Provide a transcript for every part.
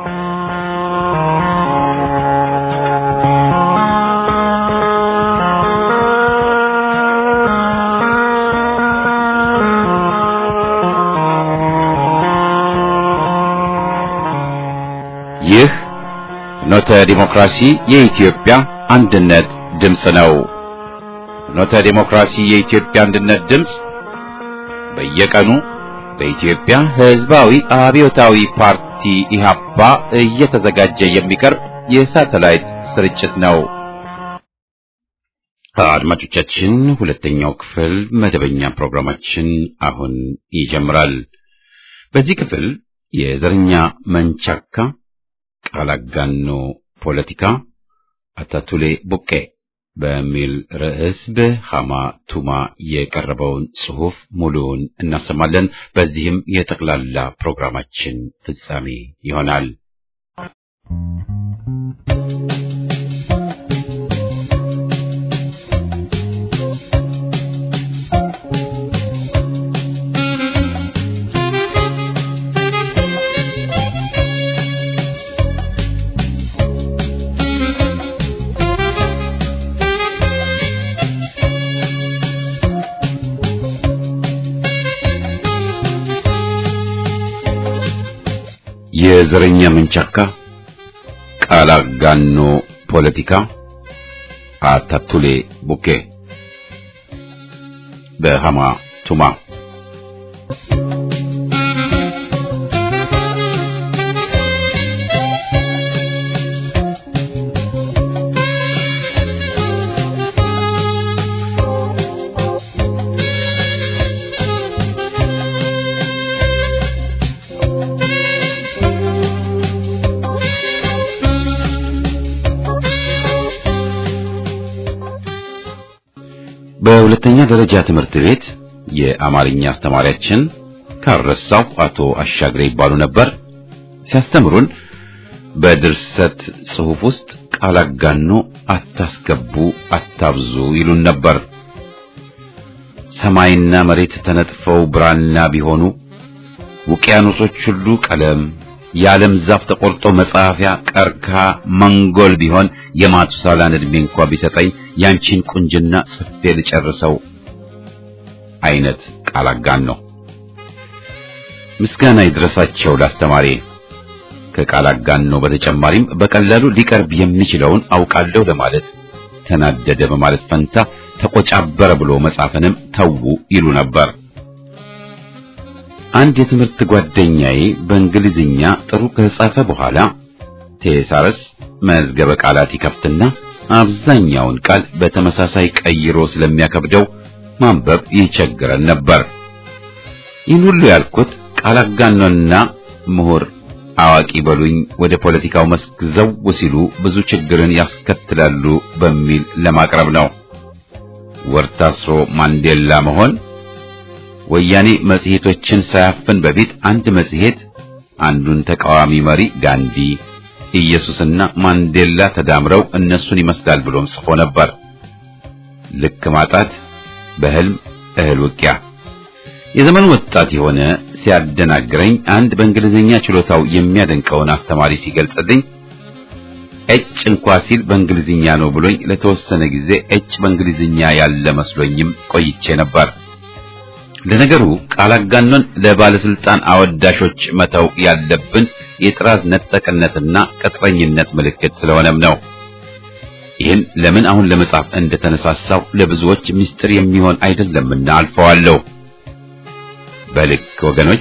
ይህ ፍኖተ ዲሞክራሲ የኢትዮጵያ አንድነት ድምፅ ነው። ፍኖተ ዲሞክራሲ የኢትዮጵያ አንድነት ድምፅ በየቀኑ በኢትዮጵያ ሕዝባዊ አብዮታዊ ፓርቲ ኢህአፓ እየተዘጋጀ የሚቀርብ የሳተላይት ስርጭት ነው። አድማጮቻችን፣ ሁለተኛው ክፍል መደበኛ ፕሮግራማችን አሁን ይጀምራል። በዚህ ክፍል የዘረኛ መንቻካ ቃላጋኖ ፖለቲካ አታቱሌ ቡቄ በሚል ርዕስ በሃማ ቱማ የቀረበውን ጽሑፍ ሙሉውን እናሰማለን። በዚህም የጠቅላላ ፕሮግራማችን ፍጻሜ ይሆናል። የዘረኛ መንቻካ ቃላጋኖ ፖለቲካ አታቱሌ ቡቄ በሃማ ቱማ። በሁለተኛ ደረጃ ትምህርት ቤት የአማርኛ አስተማሪያችን ካረሳው አቶ አሻግሬ ይባሉ ነበር። ሲያስተምሩን በድርሰት ጽሑፍ ውስጥ ቃላጋኖ አታስገቡ፣ አታብዙ ይሉን ነበር። ሰማይና መሬት ተነጥፈው ብራና ቢሆኑ፣ ውቅያኖሶች ሁሉ ቀለም፣ የዓለም ዛፍ ተቆርጦ መጻፊያ ቀርካ መንጎል ቢሆን የማቱሳላን ዕድሜ እንኳን ቢሰጠኝ ያንቺን ቁንጅና ጽፌ ልጨርሰው አይነት ቃላጋኖ። ምስጋና ይድረሳቸው ላስተማሪ። ከቃላጋኖ በተጨማሪም በቀላሉ ሊቀርብ የሚችለውን አውቃለሁ ለማለት ተናደደ በማለት ፈንታ ተቆጫበረ ብሎ መጻፍንም ተው ይሉ ነበር። አንድ የትምህርት ጓደኛዬ በእንግሊዝኛ ጥሩ ከጻፈ በኋላ ቴሳረስ መዝገበ ቃላት ይከፍትና አብዛኛውን ቃል በተመሳሳይ ቀይሮ ስለሚያከብደው ማንበብ ይቸግረን ነበር። ይህን ሁሉ ያልኩት ቃላጋኖና ምሁር አዋቂ በሉኝ ወደ ፖለቲካው መስክ ዘው ሲሉ ብዙ ችግርን ያስከትላሉ በሚል ለማቅረብ ነው። ወርታስሮ ማንዴላ መሆን ወያኔ መጽሔቶችን ሳያፍን በፊት አንድ መጽሔት አንዱን ተቃዋሚ መሪ ጋንዲ፣ ኢየሱስና ማንዴላ ተዳምረው እነሱን ይመስላል ብሎም ጽፎ ነበር። ልክ ማጣት በህልም እህል ውቂያ። የዘመኑ ወጣት የሆነ ሲያደናግረኝ አንድ በእንግሊዝኛ ችሎታው የሚያደንቀውን አስተማሪ ሲገልጽልኝ እጭ እንኳን ሲል በእንግሊዝኛ ነው ብሎኝ ለተወሰነ ጊዜ እጭ በእንግሊዝኛ ያለ መስሎኝም ቆይቼ ነበር። ለነገሩ ቃላጋኖን ለባለስልጣን አወዳሾች መተው ያለብን የጥራዝ ነጠቅነትና ቅጥረኝነት ምልክት ስለሆነም ነው። ይህን ለምን አሁን ለመጻፍ እንደተነሳሳው ለብዙዎች ምስጢር የሚሆን አይደለምና አልፈዋለሁ። በልክ ወገኖች፣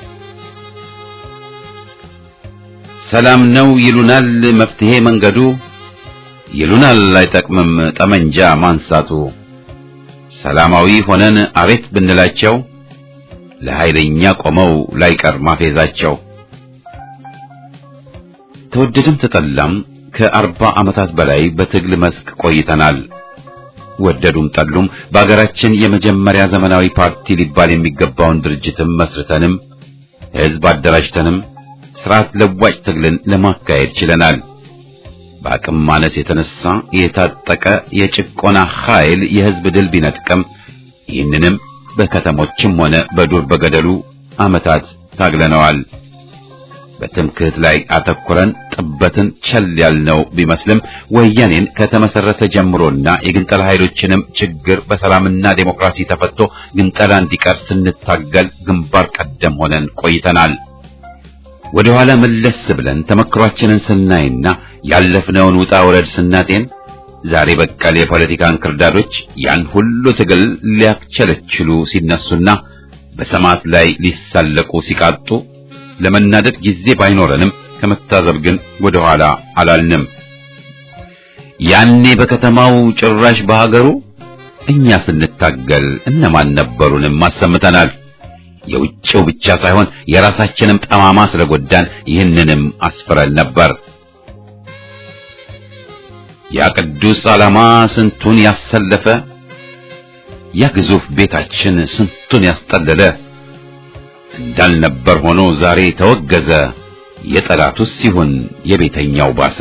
ሰላም ነው ይሉናል መፍትሄ መንገዱ፣ ይሉናል አይጠቅምም ጠመንጃ ማንሳቱ። ሰላማዊ ሆነን አቤት ብንላቸው ለኃይለኛ ቆመው ላይቀር ማፌዛቸው። ተወደደም ተጠላም ከ40 ዓመታት በላይ በትግል መስክ ቆይተናል። ወደዱም ጠሉም በአገራችን የመጀመሪያ ዘመናዊ ፓርቲ ሊባል የሚገባውን ድርጅትም መስርተንም ሕዝብ አደራጅተንም ስርዓት ለዋጭ ትግልን ለማካሄድ ችለናል። በአቅም ማነስ የተነሳ የታጠቀ የጭቆና ኃይል የሕዝብ ድል ቢነጥቀም ይህንንም በከተሞችም ሆነ በዱር በገደሉ ዓመታት ታግለነዋል። በትምክህት ላይ አተኩረን ጥበትን ቸል ያልነው ቢመስልም ወያኔን ከተመሰረተ ጀምሮና የግንጠላ ኃይሎችንም ችግር በሰላምና ዴሞክራሲ ተፈቶ ግንጠላ እንዲቀር ስንታገል ግንባር ቀደም ሆነን ቆይተናል። ወደ ኋላ መለስ ብለን ተመክሯችንን ስናይና ያለፍነውን ውጣ ውረድ ስናጤን ዛሬ በቀል የፖለቲካ እንክርዳዶች ያን ሁሉ ትግል ሊያክቸለችሉ ሲነሱና በሰማዕት ላይ ሊሳለቁ ሲቃጡ ለመናደድ ጊዜ ባይኖረንም ከመታዘብ ግን ወደ ኋላ አላልንም። ያኔ በከተማው ጭራሽ በሀገሩ እኛ ስንታገል እነማን ነበሩንም አሰምተናል። የውጭው ብቻ ሳይሆን የራሳችንም ጠማማ ስለጎዳን ይህንንም አስፍረን ነበር። ያ ቅዱስ ዓላማ ስንቱን ያሰለፈ፣ ያ ግዙፍ ቤታችን ስንቱን ያስጠለለ እንዳልነበር ሆኖ ዛሬ ተወገዘ። የጠላቱስ ሲሆን የቤተኛው ባሰ።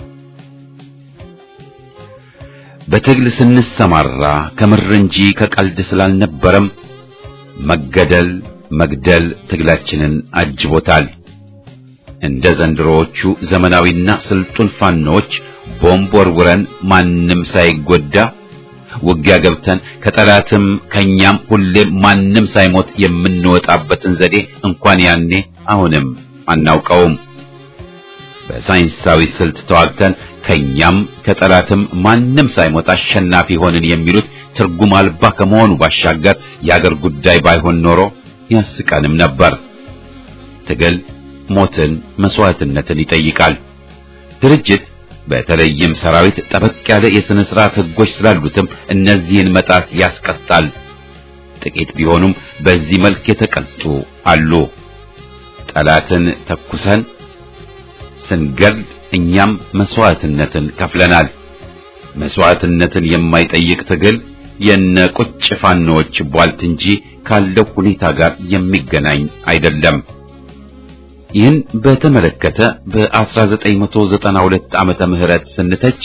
በትግል ስንሰማራ ከምር እንጂ ከቀልድ ስላልነበረም መገደል መግደል ትግላችንን አጅቦታል። እንደ ዘንድሮዎቹ ዘመናዊና ስልጡን ፋኖች ቦምብ ወርውረን ማንም ሳይጎዳ ውጊያ ገብተን ከጠላትም ከኛም ሁሌም ማንም ሳይሞት የምንወጣበትን ዘዴ እንኳን ያኔ አሁንም አናውቀውም። በሳይንሳዊ ስልት ተዋግተን ከኛም ከጠላትም ማንም ሳይሞት አሸናፊ ሆንን የሚሉት ትርጉም አልባ ከመሆኑ ባሻገር የአገር ጉዳይ ባይሆን ኖሮ ያስቀንም ነበር። ትግል ሞትን፣ መስዋዕትነትን ይጠይቃል። ድርጅት በተለይም ሰራዊት ጠበቅ ያለ የሥነ ሥርዓት ሕጎች ስላሉትም እነዚህን መጣስ ያስቀጣል። ጥቂት ቢሆኑም በዚህ መልክ የተቀጡ አሉ። ጠላትን ተኩሰን ስንገድል እኛም መስዋዕትነትን ከፍለናል። መስዋዕትነትን የማይጠይቅ ትግል የነ ቁጭ ፋኖች ቧልት እንጂ ካለው ሁኔታ ጋር የሚገናኝ አይደለም። ይህን በተመለከተ በ1992 ዓመተ ምህረት ስንተች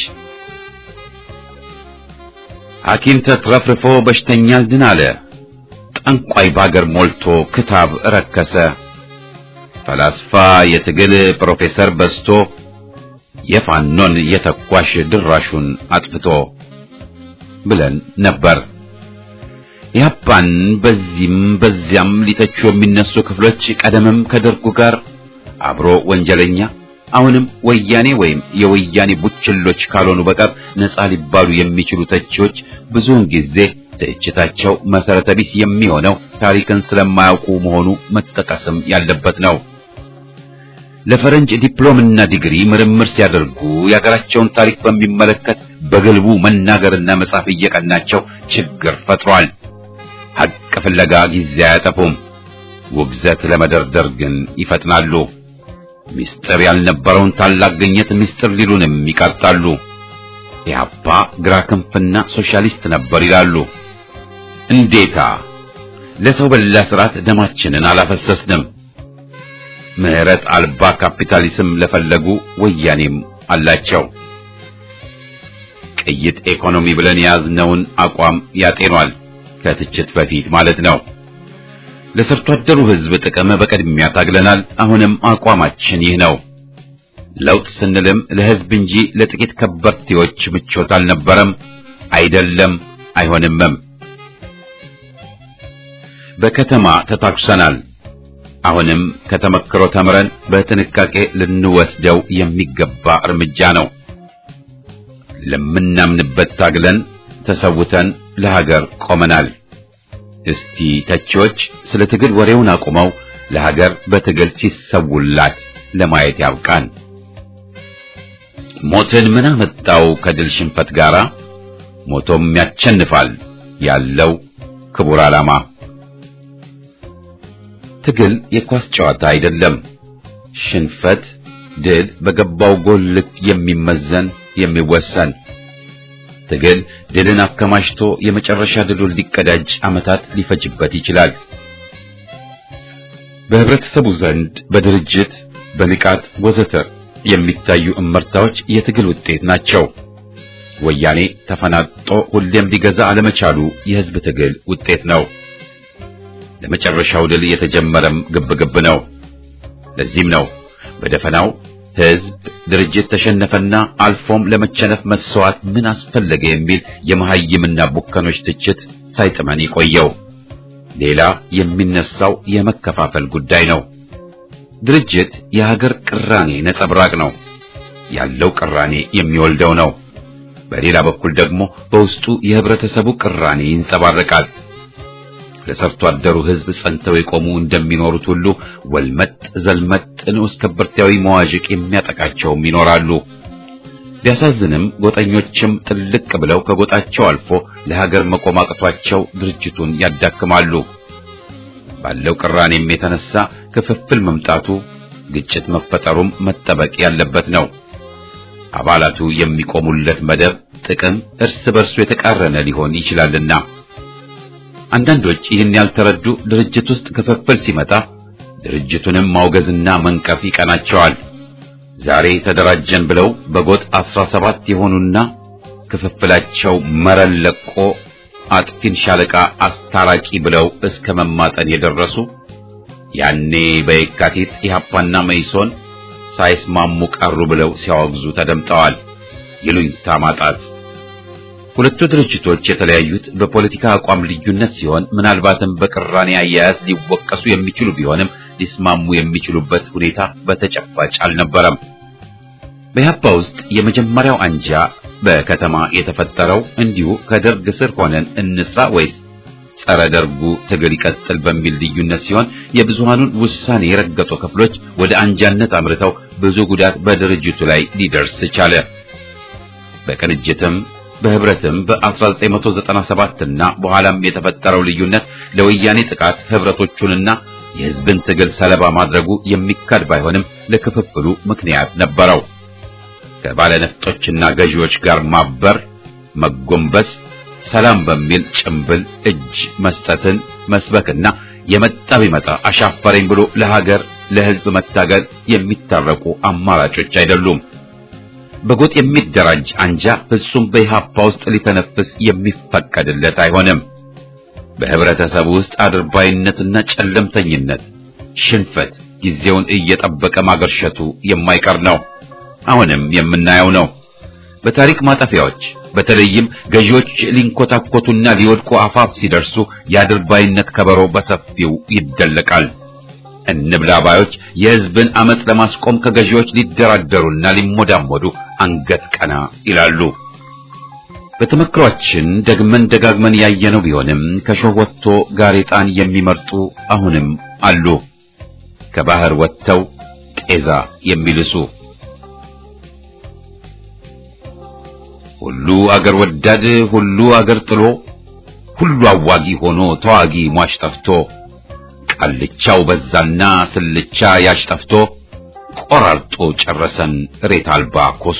ሐኪም ተትረፍርፎ በሽተኛ ድን አለ፣ ጠንቋይ ባገር ሞልቶ ክታብ ረከሰ፣ ፈላስፋ የትግል ፕሮፌሰር በስቶ የፋኖን የተኳሽ ድራሹን አጥፍቶ ብለን ነበር። ያፓን በዚህም በዚያም ሊተቹ የሚነሱ ክፍሎች ቀደምም ከደርጉ ጋር አብሮ ወንጀለኛ አሁንም ወያኔ ወይም የወያኔ ቡችሎች ካልሆኑ በቀር ነፃ ሊባሉ የሚችሉ ተቺዎች ብዙውን ጊዜ ትችታቸው መሰረተ ቢስ የሚሆነው ታሪክን ስለማያውቁ መሆኑ መጠቀስም ያለበት ነው። ለፈረንጅ ዲፕሎምና ዲግሪ ምርምር ሲያደርጉ የሀገራቸውን ታሪክ በሚመለከት በግልቡ መናገርና መጻፍ እየቀናቸው ችግር ፈጥሯል። ሐቅ ፍለጋ ጊዜ አያጠፉም። ውግዘት ለመደርደር ግን ይፈጥናሉ። ሚስጥር ያልነበረውን ታላቅ ግኝት ሚስጥር ሊሉንም ይቀርጣሉ። ኢህአፓ ግራ ክንፍና ሶሻሊስት ነበር ይላሉ። እንዴታ! ለሰው በላ ስርዓት ደማችንን አላፈሰስንም። ምህረት አልባ ካፒታሊዝም ለፈለጉ ወያኔም አላቸው። ቅይጥ ኢኮኖሚ ብለን የያዝነውን አቋም ያጤኗል። ከትችት በፊት ማለት ነው። ለሰርቶ አደሩ ሕዝብ ጥቅም በቅድሚያ ታግለናል። አሁንም አቋማችን ይህ ነው። ለውጥ ስንልም ለሕዝብ እንጂ ለጥቂት ከበርቴዎች ምቾት አልነበረም፣ አይደለም፣ አይሆንምም። በከተማ ተታኩሰናል። አሁንም ከተመክሮ ተምረን በጥንቃቄ ልንወስደው የሚገባ እርምጃ ነው። ለምናምንበት ታግለን ተሰውተን ለሀገር ቆመናል። እስቲ ተቺዎች ስለ ትግል ወሬውን አቁመው ለሀገር በትግል ሲሰውላት ለማየት ያብቃን። ሞትን ምን አመጣው ከድል ሽንፈት ጋራ? ሞቶም ያቸንፋል ያለው ክቡር ዓላማ። ትግል የኳስ ጨዋታ አይደለም። ሽንፈት ድል በገባው ጎል ልክ የሚመዘን የሚወሰን። ትግል ድልን አከማችቶ የመጨረሻ ድሉን ሊቀዳጅ ዓመታት ሊፈጅበት ይችላል። በህብረተሰቡ ዘንድ በድርጅት በንቃት ወዘተ የሚታዩ እመርታዎች የትግል ውጤት ናቸው። ወያኔ ተፈናጦ ሁሌም ሊገዛ አለመቻሉ የህዝብ ትግል ውጤት ነው። ለመጨረሻው ድል የተጀመረም ግብግብ ነው። ለዚህም ነው በደፈናው ህዝብ ድርጅት ተሸነፈና አልፎም ለመቸነፍ መስዋዕት ምን አስፈለገ የሚል የመሐይምና ቡከኖች ትችት ሳይጥመን የቆየው ሌላ የሚነሳው የመከፋፈል ጉዳይ ነው። ድርጅት የሀገር ቅራኔ ነጸብራቅ ነው። ያለው ቅራኔ የሚወልደው ነው። በሌላ በኩል ደግሞ በውስጡ የህብረተሰቡ ቅራኔ ይንጸባረቃል። ለሰርቶ አደሩ ህዝብ ጸንተው የቆሙ እንደሚኖሩት ሁሉ ወልመጥ ዘልመጥ ንዑስ ከበርቴያዊ መዋዥቅ የሚያጠቃቸውም ይኖራሉ። ቢያሳዝንም ጎጠኞችም ጥልቅ ብለው ከጎጣቸው አልፎ ለሀገር መቆም አቅቷቸው ድርጅቱን ያዳክማሉ። ባለው ቅራኔም የተነሳ ክፍፍል መምጣቱ፣ ግጭት መፈጠሩም መጠበቅ ያለበት ነው። አባላቱ የሚቆሙለት መደብ ጥቅም እርስ በርሱ የተቃረነ ሊሆን ይችላልና አንዳንዶች ይህን ያልተረዱ ድርጅት ውስጥ ክፍፍል ሲመጣ ድርጅቱንም ማውገዝና መንቀፍ ይቀናቸዋል። ዛሬ ተደራጀን ብለው በጎጥ 17 የሆኑና ክፍፍላቸው መረን ለቆ አጥፊን ሻለቃ አስታራቂ ብለው እስከ መማጠን የደረሱ ያኔ በየካቲት ኢህአፓና መኢሶን ሳይስማሙ ቀሩ ብለው ሲያወግዙ ተደምጠዋል። ይሉኝታ ማጣት። ሁለቱ ድርጅቶች የተለያዩት በፖለቲካ አቋም ልዩነት ሲሆን ምናልባትም በቅራኔ አያያዝ ሊወቀሱ የሚችሉ ቢሆንም ሊስማሙ የሚችሉበት ሁኔታ በተጨባጭ አልነበረም። በኢህአፓ ውስጥ የመጀመሪያው አንጃ በከተማ የተፈጠረው እንዲሁ ከደርግ ስር ሆነን እንስራ ወይስ ጸረ ደርጉ ትግል ይቀጥል በሚል ልዩነት ሲሆን የብዙሃኑን ውሳኔ የረገጡ ክፍሎች ወደ አንጃነት አምርተው ብዙ ጉዳት በድርጅቱ ላይ ሊደርስ ቻለ። በቅንጅትም በህብረትም በ1997 እና በኋላም የተፈጠረው ልዩነት ለወያኔ ጥቃት ህብረቶቹንና የህዝብን ትግል ሰለባ ማድረጉ የሚካድ ባይሆንም ለክፍፍሉ ምክንያት ነበረው። ከባለነፍጦችና ገዢዎች ጋር ማበር፣ መጎንበስ፣ ሰላም በሚል ጭምብል እጅ መስጠትን መስበክና የመጣ ቢመጣ አሻፈረኝ ብሎ ለሀገር ለህዝብ መታገል የሚታረቁ አማራጮች አይደሉም። በጎጥ የሚደራጅ አንጃ ፍጹም በኢህአፓ ውስጥ ሊተነፍስ የሚፈቀድለት አይሆንም። በህብረተሰቡ ውስጥ አድርባይነትና ጨለምተኝነት፣ ሽንፈት ጊዜውን እየጠበቀ ማገርሸቱ የማይቀር ነው። አሁንም የምናየው ነው። በታሪክ ማጠፊያዎች በተለይም ገዢዎች ሊንኮታኮቱና ሊወድቁ አፋፍ ሲደርሱ የአድርባይነት ከበሮ በሰፊው ይደለቃል። እንብላ ባዮች የህዝብን አመጽ ለማስቆም ከገዢዎች ሊደራደሩና ሊሞዳሞዱ አንገት ቀና ይላሉ። በተመክሯችን ደግመን ደጋግመን ያየነው ቢሆንም ከሾህ ወጥቶ ጋሬጣን የሚመርጡ አሁንም አሉ። ከባህር ወጥተው ጤዛ የሚልሱ ሁሉ አገር ወዳድ ሁሉ አገር ጥሎ ሁሉ አዋጊ ሆኖ ተዋጊ ሟች ጠፍቶ ቃልቻው በዛና ስልቻ ያሽጠፍቶ ቆራርጦ ጨረሰን ሬት አልባ ኮሶ።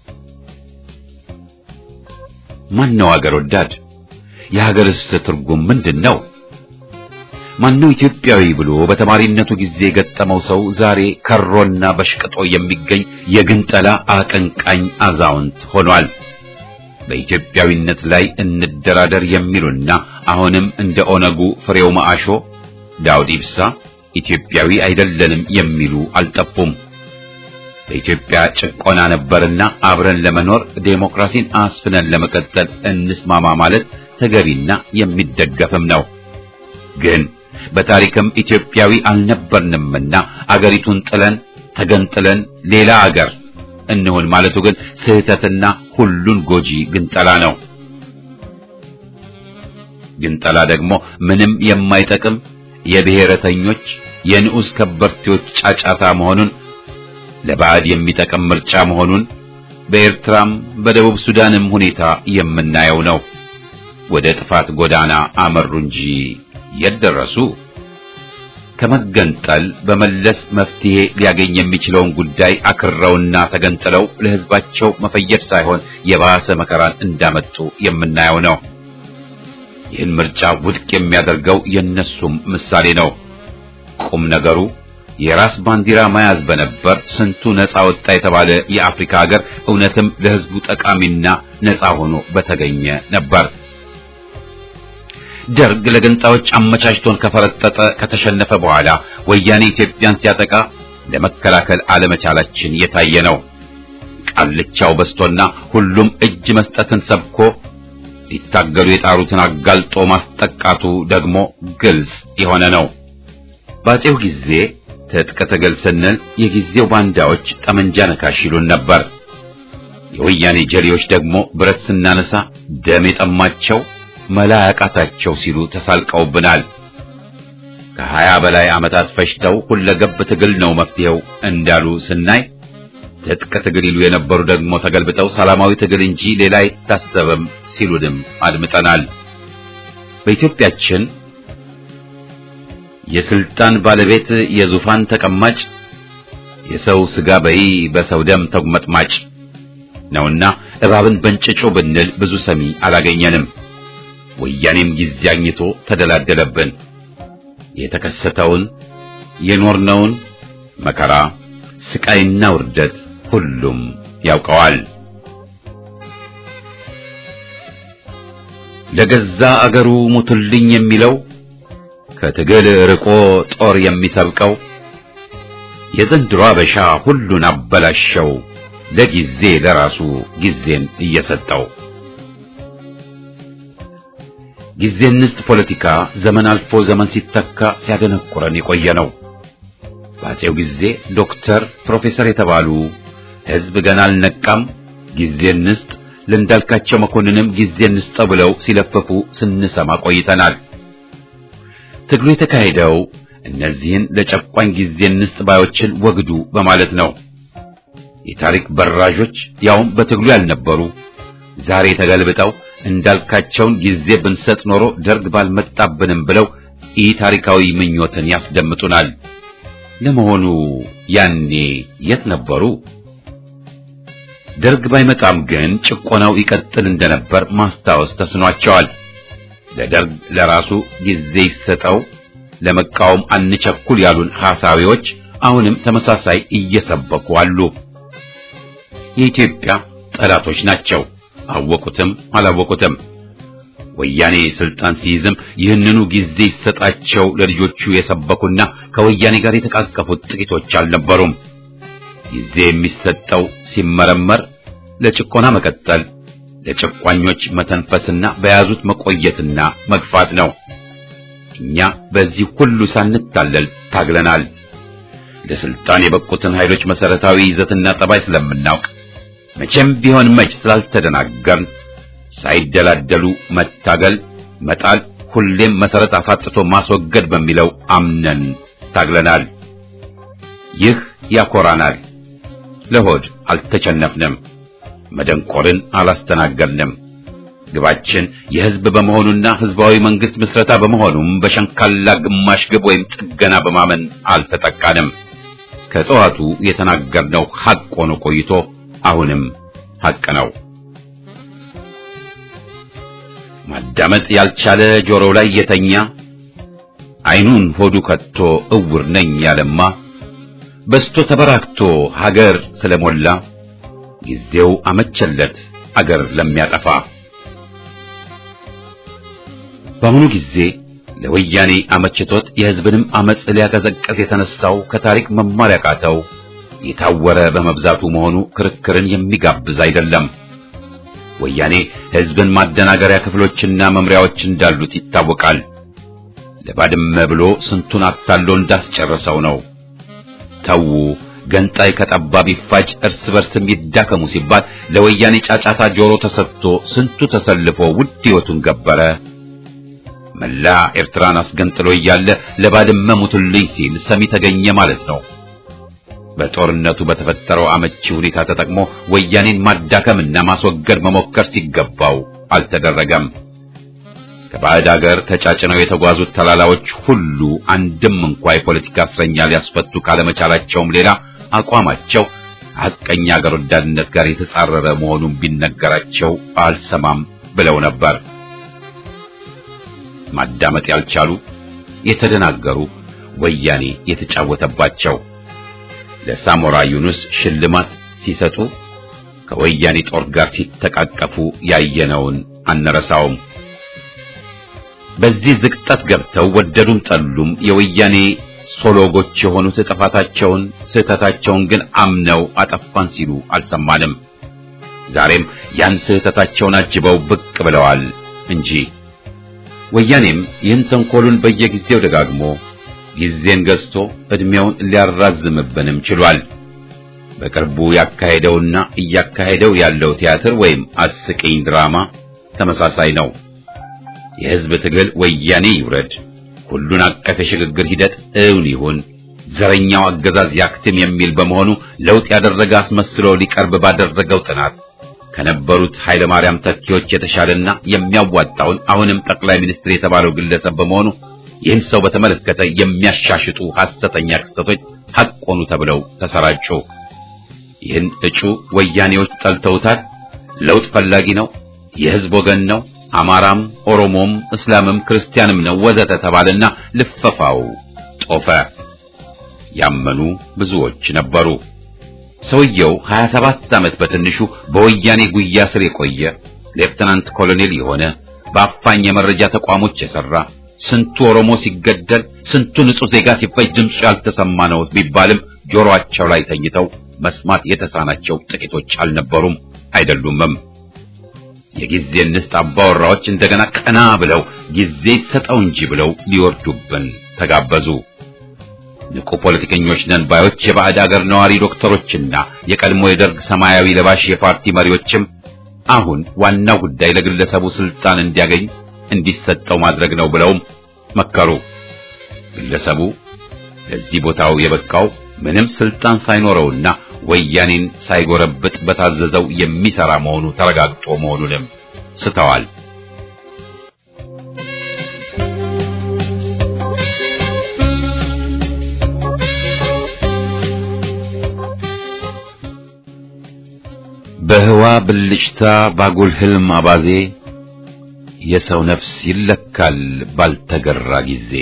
ማነው አገር ወዳድ? የሀገርስ ትርጉም ምንድነው? ማነው ኢትዮጵያዊ ብሎ በተማሪነቱ ጊዜ የገጠመው ሰው ዛሬ ከሮና በሽቅጦ የሚገኝ የግንጠላ አቀንቃኝ አዛውንት ሆኗል። በኢትዮጵያዊነት ላይ እንደራደር የሚሉና አሁንም እንደ ኦነጉ ፍሬው ማአሾ፣ ዳውድ ኢብሳ ኢትዮጵያዊ አይደለንም የሚሉ አልጠፉም። በኢትዮጵያ ጭቆና ነበርና አብረን ለመኖር ዴሞክራሲን አስፍነን ለመቀጠል እንስማማ ማለት ተገቢና የሚደገፍም ነው። ግን በታሪክም ኢትዮጵያዊ አልነበርንምና አገሪቱን ጥለን ተገንጥለን ሌላ አገር እንሆን ማለቱ ግን ስህተትና ሁሉን ጎጂ ግንጠላ ነው። ግንጠላ ደግሞ ምንም የማይጠቅም የብሔረተኞች የንዑስ ከበርቴዎች ጫጫታ መሆኑን፣ ለባዕድ የሚጠቅም ምርጫ መሆኑን በኤርትራም በደቡብ ሱዳንም ሁኔታ የምናየው ነው። ወደ ጥፋት ጎዳና አመሩ እንጂ የደረሱ ከመገንጠል በመለስ መፍትሄ ሊያገኝ የሚችለውን ጉዳይ አክረውና ተገንጥለው ለህዝባቸው መፈየድ ሳይሆን የባሰ መከራን እንዳመጡ የምናየው ነው። ይህን ምርጫ ውድቅ የሚያደርገው የነሱም ምሳሌ ነው። ቁም ነገሩ የራስ ባንዲራ መያዝ በነበር ስንቱ ነፃ ወጣ የተባለ የአፍሪካ ሀገር እውነትም ለህዝቡ ጠቃሚና ነፃ ሆኖ በተገኘ ነበር። ደርግ ለገንጣዮች አመቻችቶን ከፈረጠጠ ከተሸነፈ በኋላ ወያኔ ኢትዮጵያን ሲያጠቃ ለመከላከል አለመቻላችን የታየ ነው። ቃልቻው በስቶና ሁሉም እጅ መስጠትን ሰብኮ ሊታገሉ የጣሩትን አጋልጦ ማስጠቃቱ ደግሞ ግልጽ የሆነ ነው። ባጼው ጊዜ ትጥቅ ትግል ስንል የጊዜው ባንዳዎች ጠመንጃ ነካሽ ይሉን ነበር። የወያኔ ጀሌዎች ደግሞ ብረት ስናነሳ ደም የጠማቸው መላ ያቃታቸው ሲሉ ተሳልቀውብናል። ከ20 በላይ ዓመታት ፈጅተው ሁለገብ ትግል ነው መፍትሄው እንዳሉ ስናይ ትጥቅ ትግል ይሉ የነበሩ ደግሞ ተገልብጠው ሰላማዊ ትግል እንጂ ሌላ አይታሰብም ሲሉንም አድምጠናል። በኢትዮጵያችን የስልጣን ባለቤት የዙፋን ተቀማጭ የሰው ስጋ በይ በሰው ደም ተጉመጥማጭ ነውና እባብን በእንጭጮ ብንል ብዙ ሰሚ አላገኘንም። ወያኔም ጊዜ አግኝቶ ተደላደለብን። የተከሰተውን የኖርነውን መከራ ስቃይና ውርደት ሁሉም ያውቀዋል። ለገዛ አገሩ ሙትልኝ የሚለው ከትግል ርቆ ጦር የሚሰብቀው የዘንድሮ አበሻ ሁሉን አበላሸው ለጊዜ ለራሱ ጊዜን እየሰጠው። ጊዜንስት ፖለቲካ ዘመን አልፎ ዘመን ሲተካ ሲያደነቁረን የቆየ ነው። ባጼው ጊዜ ዶክተር ፕሮፌሰር የተባሉ ሕዝብ ገና አልነቃም ጊዜንስት ለእንዳልካቸው መኮንንም ጊዜንስት ብለው ሲለፈፉ ስንሰማ ቆይተናል። ትግሉ የተካሄደው እነዚህን ለጨቋኝ ጊዜንስት ባዮችን ወግዱ በማለት ነው። የታሪክ በራዦች ያውም በትግሉ ያልነበሩ ዛሬ ተገልብጠው እንዳልካቸውን ጊዜ ብንሰጥ ኖሮ ደርግ ባልመጣብንም ብለው ታሪካዊ ምኞትን ያስደምጡናል። ለመሆኑ ያኔ የት ነበሩ? ደርግ ባይመጣም ግን ጭቆናው ይቀጥል እንደነበር ማስታወስ ተስኗቸዋል። ለደርግ ለራሱ ጊዜ ይሰጠው ለመቃወም አንቸኩል ያሉን ሐሳቢዎች አሁንም ተመሳሳይ እየሰበኩ አሉ። የኢትዮጵያ ጠላቶች ናቸው፣ አወቁትም አላወቁትም። ወያኔ ስልጣን ሲይዝም ይህንኑ ጊዜ ይሰጣቸው ለልጆቹ የሰበኩና ከወያኔ ጋር የተቃቀፉት ጥቂቶች አልነበሩም። ጊዜ የሚሰጠው ሲመረመር ለጭቆና መቀጠል፣ ለጨቋኞች መተንፈስና በያዙት መቆየትና መግፋት ነው። እኛ በዚህ ሁሉ ሳንታለል ታግለናል። ለስልጣን የበቁትን ኃይሎች መሰረታዊ ይዘትና ጠባይ ስለምናውቅ መቼም ቢሆን መች ስላልተደናገርን ሳይደላደሉ መታገል መጣል ሁሌም መሰረት አፋጥቶ ማስወገድ በሚለው አምነን ታግለናል። ይህ ያኮራናል። ለሆድ አልተቸነፍንም፣ መደንቆርን አላስተናገድንም። ግባችን የህዝብ በመሆኑና ህዝባዊ መንግስት ምስረታ በመሆኑም በሸንካላ ግማሽ ግብ ወይም ጥገና በማመን አልተጠቃንም። ከጠዋቱ የተናገርነው ሐቅ ሆኖ ቆይቶ አሁንም ሐቅ ነው። ማዳመጥ ያልቻለ ጆሮው ላይ የተኛ አይኑን ሆዱ ከቶ እውር ነኝ ያለማ በስቶ ተበራክቶ ሀገር ስለሞላ ጊዜው አመቸለት አገር ለሚያጠፋ። በአሁኑ ጊዜ ለወያኔ አመችቶት የህዝብንም አመጽ ሊያቀዘቅዝ የተነሳው ከታሪክ መማር ያቃተው የታወረ በመብዛቱ መሆኑ ክርክርን የሚጋብዝ አይደለም። ወያኔ ህዝብን ማደናገሪያ ክፍሎችና መምሪያዎች እንዳሉት ይታወቃል። ለባድመ ብሎ ስንቱን አታሎ እንዳስጨረሰው ነው። ተው ገንጣይ ከጠባብ ይፋጭ እርስ በርስም ይዳከሙ ሲባል ለወያኔ ጫጫታ ጆሮ ተሰጥቶ ስንቱ ተሰልፎ ውድ ህይወቱን ገበረ። መላ ኤርትራን አስገንጥሎ እያለ ለባድመ ሙቱልኝ ሲል ሰሚ ተገኘ ማለት ነው። በጦርነቱ በተፈጠረው አመቺ ሁኔታ ተጠቅሞ ወያኔን ማዳከምና ማስወገድ መሞከር ሲገባው አልተደረገም። ከባዕድ አገር ተጫጭነው የተጓዙት ተላላዎች ሁሉ አንድም እንኳን የፖለቲካ እስረኛ ሊያስፈቱ ካለመቻላቸውም ሌላ አቋማቸው ሐቀኛ አገር ወዳድነት ጋር የተጻረረ መሆኑን ቢነገራቸው አልሰማም ብለው ነበር። ማዳመጥ ያልቻሉ የተደናገሩ ወያኔ የተጫወተባቸው ለሳሞራ ዩኑስ ሽልማት ሲሰጡ ከወያኔ ጦር ጋር ሲተቃቀፉ ያየነውን አንረሳውም። በዚህ ዝቅጠት ገብተው ወደዱም ጠሉም የወያኔ ሶሎጎች የሆኑት ጥፋታቸውን ስህተታቸውን ግን አምነው አጠፋን ሲሉ አልሰማንም። ዛሬም ያን ስህተታቸውን አጅበው ብቅ ብለዋል እንጂ ወያኔም ይህን ተንኮሉን በየጊዜው ደጋግሞ ጊዜን ገዝቶ እድሜውን ሊያራዝምብንም ችሏል። በቅርቡ ያካሄደውና እያካሄደው ያለው ቲያትር ወይም አስቂኝ ድራማ ተመሳሳይ ነው። የህዝብ ትግል ወያኔ ይውረድ፣ ሁሉን አቀፍ የሽግግር ሂደት እውን ይሁን፣ ዘረኛው አገዛዝ ያክትም የሚል በመሆኑ ለውጥ ያደረገ አስመስሎ ሊቀርብ ባደረገው ጥናት ከነበሩት ኃይለ ማርያም ተኪዎች የተሻለና የሚያዋጣውን አሁንም ጠቅላይ ሚኒስትር የተባለው ግለሰብ በመሆኑ ይህን ሰው በተመለከተ የሚያሻሽጡ ሐሰተኛ ክስተቶች ሐቅ ሆኑ ተብለው ተሰራጩ። ይህን እጩ ወያኔዎች ጠልተውታል። ለውጥ ፈላጊ ነው፣ የህዝብ ወገን ነው፣ አማራም ኦሮሞም እስላምም ክርስቲያንም ነው ወዘተ ተባለና ልፈፋው ጦፈ። ያመኑ ብዙዎች ነበሩ። ሰውየው 27 ዓመት በትንሹ በወያኔ ጉያ ስር የቆየ ሌፍተናንት ኮሎኔል የሆነ በአፋኝ የመረጃ ተቋሞች የሰራ ስንቱ ኦሮሞ ሲገደል ስንቱ ንጹህ ዜጋ ሲፈጅ ድምፁ ያልተሰማ ነው ቢባልም ጆሮአቸው ላይ ተኝተው መስማት የተሳናቸው ጥቂቶች አልነበሩም አይደሉምም። የጊዜ ንስት አባወራዎች እንደገና ቀና ብለው ጊዜ ሰጠው እንጂ ብለው ሊወርዱብን ተጋበዙ። ንቁ ፖለቲከኞች ነን ባዮች የባዕድ አገር ነዋሪ ዶክተሮችና የቀድሞ የደርግ ሰማያዊ ለባሽ የፓርቲ መሪዎችም አሁን ዋናው ጉዳይ ለግለሰቡ ስልጣን እንዲያገኝ እንዲሰጠው ማድረግ ነው ብለውም መከሩ። ግለሰቡ ለዚህ ቦታው የበቃው ምንም ስልጣን ሳይኖረውና ወያኔን ሳይጎረብጥ በታዘዘው የሚሰራ መሆኑ ተረጋግጦ መሆኑንም ስተዋል። በህዋ ብልጭታ ባጉል ህልም አባዜ የሰው ነፍስ ይለካል ባልተገራ ጊዜ።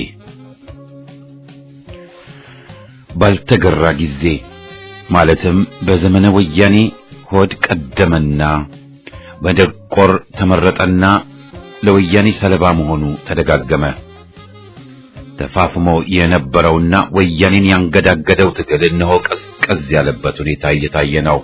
ባልተገራ ጊዜ ማለትም በዘመነ ወያኔ ሆድ ቀደመና በደቆር ተመረጠና ለወያኔ ሰለባ መሆኑ ተደጋገመ። ተፋፍሞ የነበረውና ወያኔን ያንገዳገደው ትግል እነሆ ቀዝቀዝ ያለበት ሁኔታ እየታየ ነው።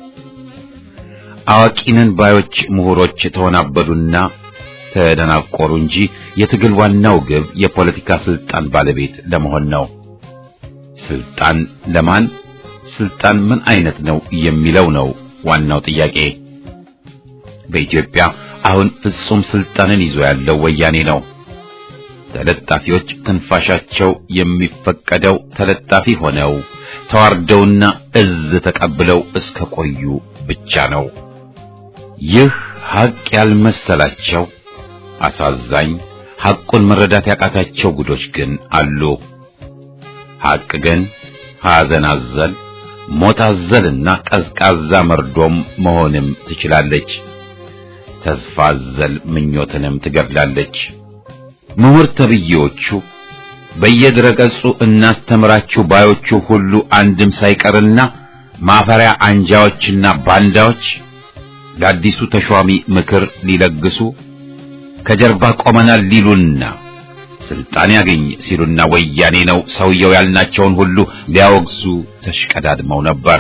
አዋቂነን ባዮች ምሁሮች ተወናበዱና ተደናቆሩ እንጂ የትግል ዋናው ግብ የፖለቲካ ስልጣን ባለቤት ለመሆን ነው። ስልጣን ለማን፣ ስልጣን ምን አይነት ነው የሚለው ነው ዋናው ጥያቄ። በኢትዮጵያ አሁን ፍጹም ስልጣንን ይዞ ያለው ወያኔ ነው። ተለጣፊዎች ትንፋሻቸው የሚፈቀደው ተለጣፊ ሆነው ተዋርደውና እዝ ተቀብለው እስከ ቆዩ ብቻ ነው። ይህ ሐቅ ያልመሰላቸው አሳዛኝ ሐቁን መረዳት ያቃታቸው ጉዶች ግን አሉ። ሐቅ ግን ሐዘን አዘል፣ ሞት አዘልና ቀዝቃዛ መርዶም መሆንም ትችላለች። ተስፋ አዘል ምኞትንም ትገድላለች። ምሁር ተብዬዎቹ በየድረገጹ እናስተምራችሁ ባዮቹ ሁሉ አንድም ሳይቀርና ማፈሪያ አንጃዎችና ባንዳዎች ለአዲሱ ተሿሚ ምክር ሊለግሱ ከጀርባ ቆመናል ሊሉና ስልጣን ያገኝ ሲሉና ወያኔ ነው ሰውየው ያልናቸውን ሁሉ ሊያወግዙ ተሽቀዳድመው ነበር።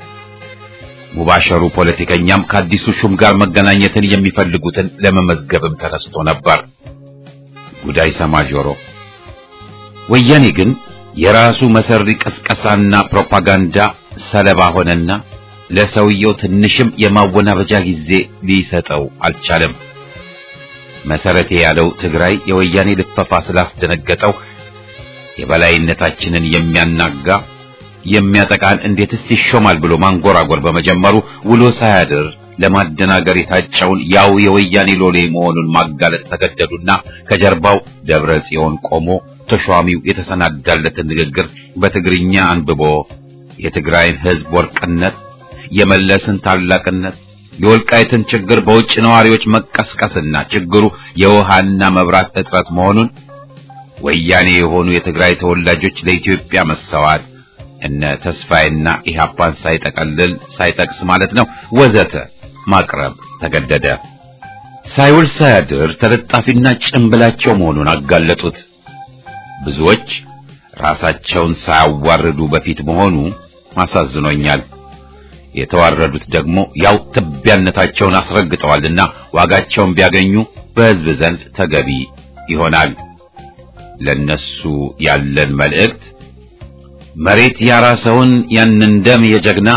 ሙባሸሩ ፖለቲከኛም ከአዲሱ ሹም ጋር መገናኘትን የሚፈልጉትን ለመመዝገብም ተነስቶ ነበር። ጉዳይ ሰማ ጆሮ። ወያኔ ግን የራሱ መሰሪ ቅስቀሳና ፕሮፓጋንዳ ሰለባ ሆነና ለሰውየው ትንሽም የማወናበጃ ጊዜ ሊሰጠው አልቻለም። መሰረቴ ያለው ትግራይ የወያኔ ልፈፋ ስላስደነገጠው የበላይነታችንን የሚያናጋ የሚያጠቃን እንዴትስ ይሾማል ብሎ ማንጎራጎር በመጀመሩ ውሎ ሳያድር ለማደናገር የታጨውን ያው የወያኔ ሎሌ መሆኑን ማጋለጥ ተገደዱና ከጀርባው ደብረ ጽዮን ቆሞ ተሿሚው የተሰናዳለትን ንግግር በትግርኛ አንብቦ የትግራይን ሕዝብ ወርቅነት፣ የመለስን ታላቅነት፣ የወልቃይትን ችግር በውጭ ነዋሪዎች መቀስቀስና ችግሩ የውሃና መብራት እጥረት መሆኑን ወያኔ የሆኑ የትግራይ ተወላጆች ለኢትዮጵያ መሰዋት እነ ተስፋይና ኢህአፓን ሳይጠቀልል ሳይጠቅስ ማለት ነው ወዘተ ማቅረብ ተገደደ። ሳይውል ሳያድር ተለጣፊና ጭምብላቸው መሆኑን አጋለጡት። ብዙዎች ራሳቸውን ሳያዋርዱ በፊት መሆኑ አሳዝኖኛል። የተዋረዱት ደግሞ ያው ትቢያነታቸውን አስረግጠዋልና ዋጋቸውን ቢያገኙ በሕዝብ ዘንድ ተገቢ ይሆናል። ለነሱ ያለን መልእክት መሬት ያራሰውን ያንን ደም የጀግና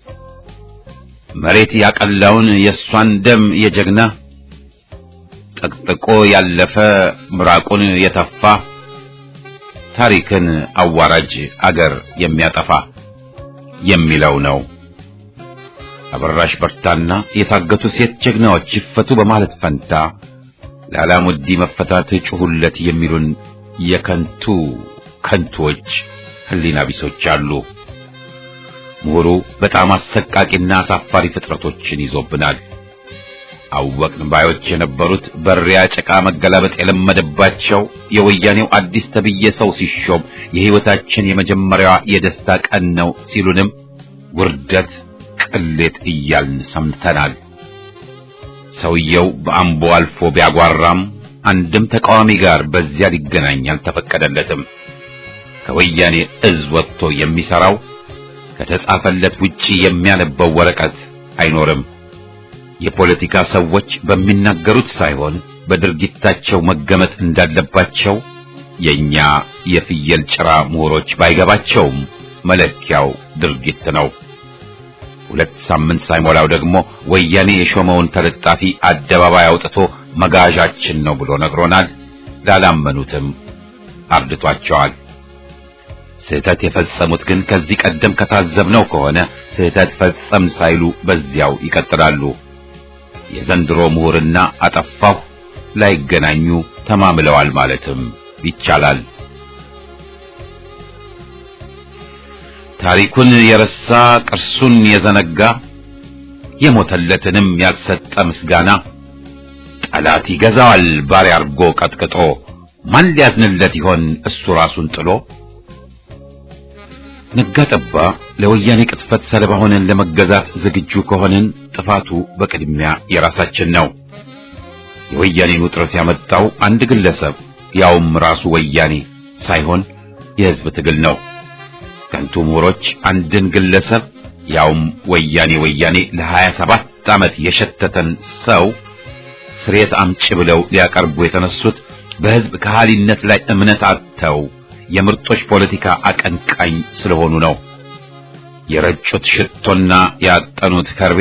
መሬት ያቀላውን የሷን ደም የጀግና ጠቅጥቆ ያለፈ ምራቁን የተፋ ታሪክን አዋራጅ አገር የሚያጠፋ የሚለው ነው። አበራሽ በርታና የታገቱ ሴት ጀግናዎች ይፈቱ በማለት ፈንታ ለዓላሙዲ መፈታት ጩሁለት የሚሉን ከንቱዎች ህሊና ቢሶች አሉ። ምሁሩ በጣም አሰቃቂና አሳፋሪ ፍጥረቶችን ይዞብናል። አወቅን ባዮች የነበሩት በሪያ ጭቃ መገላበጥ የለመደባቸው የወያኔው አዲስ ተብዬ ሰው ሲሾም የህይወታችን የመጀመሪያዋ የደስታ ቀን ነው ሲሉንም ውርደት ቅሌት እያልን ሰምተናል። ሰውየው በአምቦ አልፎ ቢያጓራም አንድም ተቃዋሚ ጋር በዚያ ሊገናኝ አልተፈቀደለትም። ከወያኔ እዝ ወጥቶ የሚሰራው ከተጻፈለት ውጪ የሚያነበው ወረቀት አይኖርም። የፖለቲካ ሰዎች በሚናገሩት ሳይሆን በድርጊታቸው መገመት እንዳለባቸው የኛ የፍየል ጭራ ምሁሮች ባይገባቸውም መለኪያው ድርጊት ነው። 2 ሳምንት ሳይሞላው ደግሞ ወያኔ የሾመውን ተለጣፊ አደባባይ አውጥቶ መጋዣችን ነው ብሎ ነግሮናል። ላላመኑትም አርድቷቸዋል። ስህተት የፈጸሙት ግን ከዚህ ቀደም ከታዘብነው ከሆነ ስህተት ፈጸም ሳይሉ በዚያው ይቀጥላሉ። የዘንድሮ ምሁርና አጠፋሁ ላይገናኙ ተማምለዋል ማለትም ይቻላል። ታሪኩን የረሳ ቅርሱን የዘነጋ የሞተለትንም ያልሰጠ ምስጋና ጠላት ይገዛዋል ባሪያ አርጎ ቀጥቅጦ ማን ሊያዝንለት ይሆን እሱ ራሱን ጥሎ። ነጋጠባ ለወያኔ ቅጥፈት ሰለባ ሆነን ለመገዛት ዝግጁ ከሆነን ጥፋቱ በቅድሚያ የራሳችን ነው። የወያኔን ውጥረት ያመጣው አንድ ግለሰብ ያውም ራሱ ወያኔ ሳይሆን የሕዝብ ትግል ነው። ከንቱ ምሁሮች አንድን ግለሰብ ያውም ወያኔ ለ27 ዓመት የሸተተን ሰው ስሬት አምጪ ብለው ሊያቀርቡ የተነሱት በሕዝብ ከሃሊነት ላይ እምነት አጥተው የምርጦች ፖለቲካ አቀንቃኝ ስለሆኑ ነው። የረጩት ሽቶና ያጠኑት ከርቤ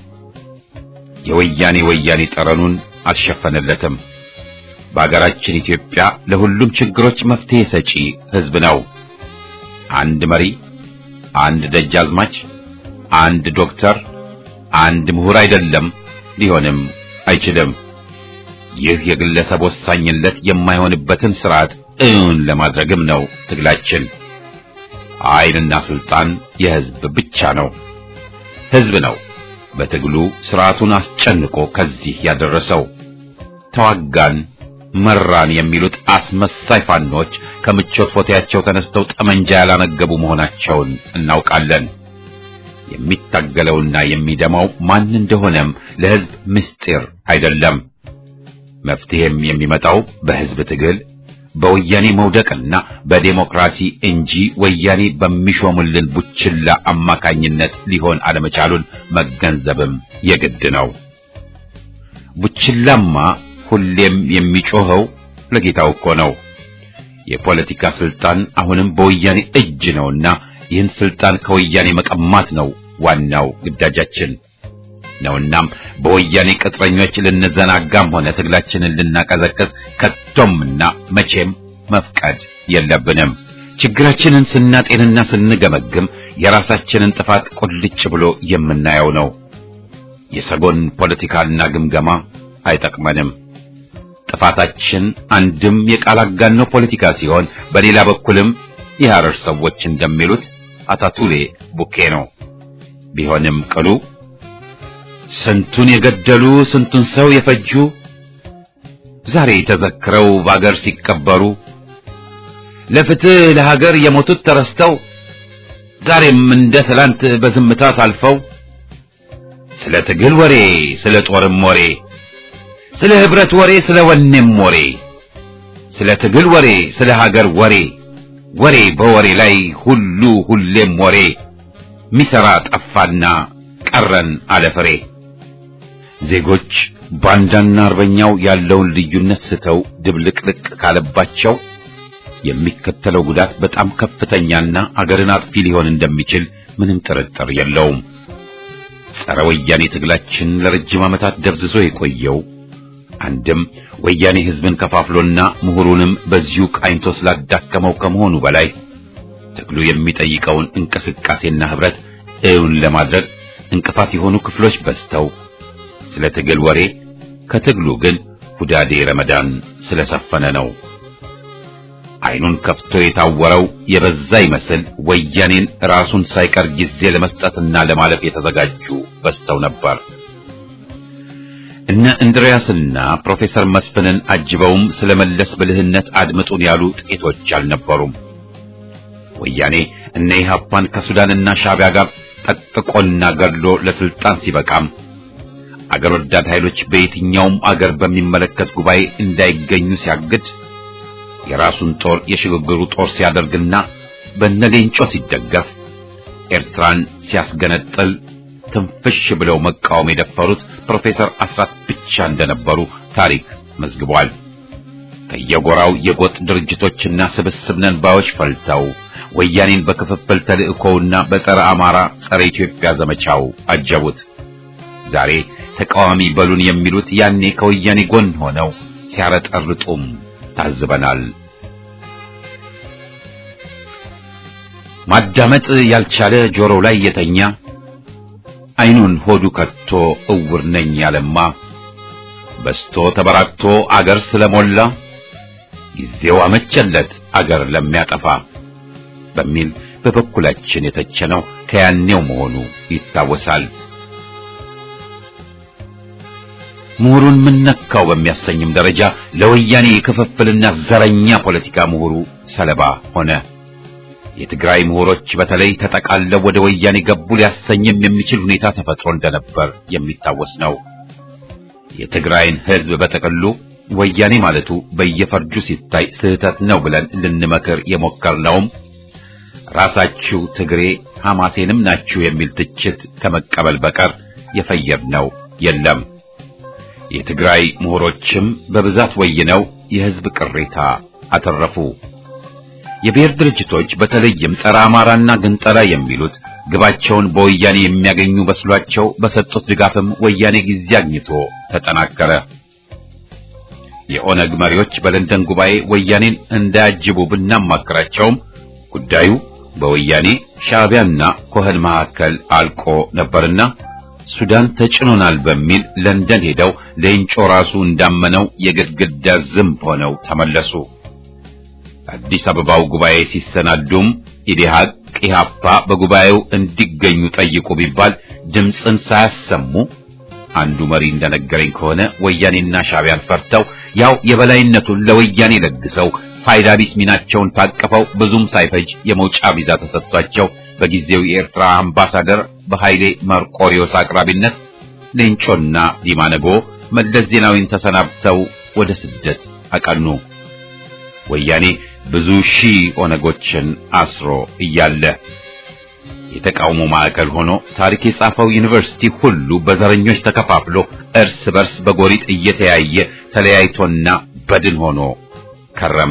የወያኔ ጠረኑን አልሸፈነለትም። በአገራችን ኢትዮጵያ ለሁሉም ችግሮች መፍትሄ ሰጪ ሕዝብ ነው። አንድ መሪ፣ አንድ ደጃዝማች፣ አንድ ዶክተር፣ አንድ ምሁር አይደለም፣ ሊሆንም አይችልም። ይህ የግለሰብ ወሳኝነት የማይሆንበትን ስርዓት እውን ለማድረግም ነው ትግላችን። ኃይልና ስልጣን የሕዝብ ብቻ ነው። ሕዝብ ነው በትግሉ ስርዓቱን አስጨንቆ ከዚህ ያደረሰው። ተዋጋን መራን የሚሉት አስመሳይ ፋኖች ከምቾት ፎቴያቸው ተነስተው ጠመንጃ ያላነገቡ መሆናቸውን እናውቃለን። የሚታገለውና የሚደማው ማን እንደሆነም ለሕዝብ ምስጢር አይደለም። መፍትሄም የሚመጣው በሕዝብ ትግል በወያኔ መውደቅና በዴሞክራሲ እንጂ ወያኔ በሚሾሙልን ቡችላ አማካኝነት ሊሆን አለመቻሉን መገንዘብም የግድ ነው። ቡችላማ ሁሌም የሚጮኸው ለጌታው እኮ ነው። የፖለቲካ ስልጣን አሁንም በወያኔ እጅ ነውና ይህን ስልጣን ከወያኔ መቀማት ነው ዋናው ግዳጃችን ነውናም በወያኔ ቅጥረኞች ልንዘናጋም ሆነ ትግላችንን ልናቀዘቅዝ ከቶምና መቼም መፍቀድ የለብንም። ችግራችንን ስናጤንና ስንገመግም የራሳችንን ጥፋት ቁልጭ ብሎ የምናየው ነው። የሰጎን ፖለቲካና ግምገማ አይጠቅመንም። ጥፋታችን አንድም የቃል አጋኖ ፖለቲካ ሲሆን በሌላ በኩልም የሐረር ሰዎች እንደሚሉት አታቱሌ ቡኬ ነው። ቢሆንም ቅሉ ስንቱን የገደሉ ስንቱን ሰው የፈጁ ዛሬ ተዘክረው በአገር ሲቀበሩ ለፍትህ ለሀገር የሞቱት ተረስተው ዛሬም እንደ ትላንት በዝምታ ታልፈው ስለ ትግል ወሬ ስለ ጦርም ወሬ ስለ ህብረት ወሬ ስለ ወኔም ወሬ ስለ ትግል ወሬ ስለ ሀገር ወሬ ወሬ በወሬ ላይ ሁሌም ወሬ ሚሰራ ጠፋና ቀረን አለፍሬ። ዜጎች ባንዳና አርበኛው ያለውን ልዩነት ስተው ድብልቅልቅ ካለባቸው የሚከተለው ጉዳት በጣም ከፍተኛና አገርን አጥፊ ሊሆን እንደሚችል ምንም ጥርጥር የለውም። ጸረ ወያኔ ትግላችን ለረጅም ዓመታት ደብዝዞ የቆየው አንድም ወያኔ ህዝብን ከፋፍሎና ምሁሩንም በዚሁ ቃኝቶ ስላዳከመው ከመሆኑ በላይ ትግሉ የሚጠይቀውን እንቅስቃሴና ህብረት እውን ለማድረግ እንቅፋት የሆኑ ክፍሎች በዝተው ስለ ትግል ወሬ ከትግሉ ግን ሁዳዴ ረመዳን ስለሰፈነ ነው። አይኑን ከፍቶ የታወረው የበዛ ይመስል ወያኔን ራሱን ሳይቀር ጊዜ ለመስጠትና ለማለፍ የተዘጋጁ በዝተው ነበር። እነ እንድሪያስና ፕሮፌሰር መስፍንን አጅበውም ስለመለስ ብልህነት አድምጡን ያሉ ጥቂቶች አልነበሩም። ወያኔ እነ ኢህአፓን ከሱዳንና ሻዕቢያ ጋር ጠጥቆና ገድሎ ለስልጣን ሲበቃም አገር ወዳድ ኃይሎች በየትኛውም አገር በሚመለከት ጉባኤ እንዳይገኙ ሲያግድ የራሱን ጦር የሽግግሩ ጦር ሲያደርግና በነሌንጮ ሲደገፍ ኤርትራን ሲያስገነጥል ትንፍሽ ብለው መቃወም የደፈሩት ፕሮፌሰር አስራት ብቻ እንደነበሩ ታሪክ መዝግቧል። ከየጎራው የጎጥ ድርጅቶችና ስብስብ ነን ባዮች ፈልተው ወያኔን በክፍፍል ተልእኮውና በጸረ አማራ ጸረ ኢትዮጵያ ዘመቻው አጀቡት። ዛሬ ተቃዋሚ በሉን የሚሉት ያኔ ከወያኔ ጎን ሆነው ሲያረጠርጡም ታዝበናል። ማዳመጥ ያልቻለ ጆሮው ላይ የተኛ አይኑን ሆዱ ከቶ እውር ነኝ ያለማ በስቶ ተበራክቶ አገር ስለሞላ ጊዜው አመቸለት አገር ለሚያጠፋ በሚል በበኩላችን የተቸነው ከያኔው መሆኑ ይታወሳል። ምሁሩን ምነካው በሚያሰኝም ደረጃ ለወያኔ የክፍፍልና ዘረኛ ፖለቲካ ምሁሩ ሰለባ ሆነ። የትግራይ ምሁሮች በተለይ ተጠቃለው ወደ ወያኔ ገቡ ሊያሰኝም የሚችል ሁኔታ ተፈጥሮ እንደነበር የሚታወስ ነው። የትግራይን ሕዝብ በተቀሉ ወያኔ ማለቱ በየፈርጁ ሲታይ ስህተት ነው ብለን ልንመክር የሞከርነውም ራሳችሁ ትግሬ ሐማሴንም ናችሁ የሚል ትችት ከመቀበል በቀር የፈየድነው የለም። የትግራይ ምሁሮችም በብዛት ወይነው የሕዝብ ቅሬታ አተረፉ። የብሔር ድርጅቶች በተለይም ጸረ አማራና ግንጠላ የሚሉት ግባቸውን በወያኔ የሚያገኙ በስሏቸው በሰጡት ድጋፍም ወያኔ ጊዜ አግኝቶ ተጠናከረ። የኦነግ መሪዎች በለንደን ጉባኤ ወያኔን እንዳያጅቡ ብናማክራቸውም ጉዳዩ በወያኔ ሻዕቢያና ኮህን መካከል አልቆ ነበርና ሱዳን ተጭኖናል በሚል ለንደን ሄደው ሌንጮ ራሱ እንዳመነው የግድግዳ ዝምብ ሆነው ተመለሱ። አዲስ አበባው ጉባኤ ሲሰናዱም ኢዴሃቅ ኢህአፓ በጉባኤው እንዲገኙ ጠይቁ ቢባል ድምፅን ሳያሰሙ አንዱ መሪ እንደነገረኝ ከሆነ ወያኔና ሻዕቢያን ፈርተው ያው የበላይነቱን ለወያኔ ለግሰው ፋይዳ ቢስ ሚናቸውን ታቀፈው ብዙም ሳይፈጅ የመውጫ ቪዛ ተሰጥቷቸው በጊዜው የኤርትራ አምባሳደር በኃይሌ መርቆሪዮስ አቅራቢነት ሌንጮና ዲማነጎ መለስ ዜናዊን ተሰናብተው ወደ ስደት አቀኑ። ወያኔ ብዙ ሺህ ኦነጎችን አስሮ እያለ የተቃውሞ ማዕከል ሆኖ ታሪክ የጻፈው ዩኒቨርሲቲ ሁሉ በዘረኞች ተከፋፍሎ እርስ በርስ በጎሪጥ እየተያየ ተለያይቶና በድን ሆኖ ከረመ።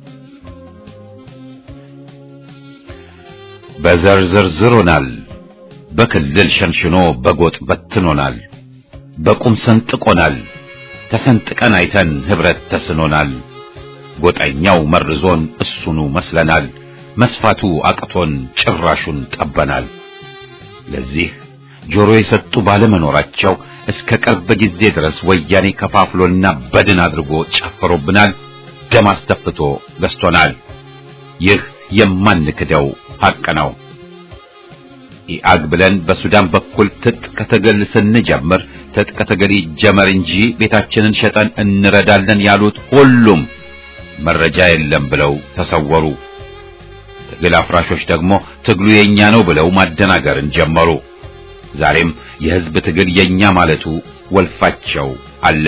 በዘር ዘርዝሮናል፣ በክልል ሸንሽኖ በጎጥ በትኖናል፣ በቁም ሰንጥቆናል፣ ተሰንጥቀን አይተን ህብረት ተስኖናል። ጎጠኛው መርዞን እሱኑ መስለናል፣ መስፋቱ አቅቶን ጭራሹን ጠበናል። ለዚህ ጆሮ የሰጡ ባለመኖራቸው እስከ ቅርብ ጊዜ ድረስ ወያኔ ከፋፍሎና በድን አድርጎ ጨፍሮብናል፣ ደም አስተፍቶ ገዝቶናል። ይህ የማንክደው ሐቅ ነው። ኢአግ ብለን በሱዳን በኩል ትጥቅ ትግል ስንጀምር ትጥቅ ትግል ይጀመር እንጂ ቤታችንን ሸጠን እንረዳለን ያሉት ሁሉም መረጃ የለም ብለው ተሰወሩ። ትግል አፍራሾች ደግሞ ትግሉ የኛ ነው ብለው ማደናገርን ጀመሩ። ዛሬም የህዝብ ትግል የኛ ማለቱ ወልፋቸው አለ።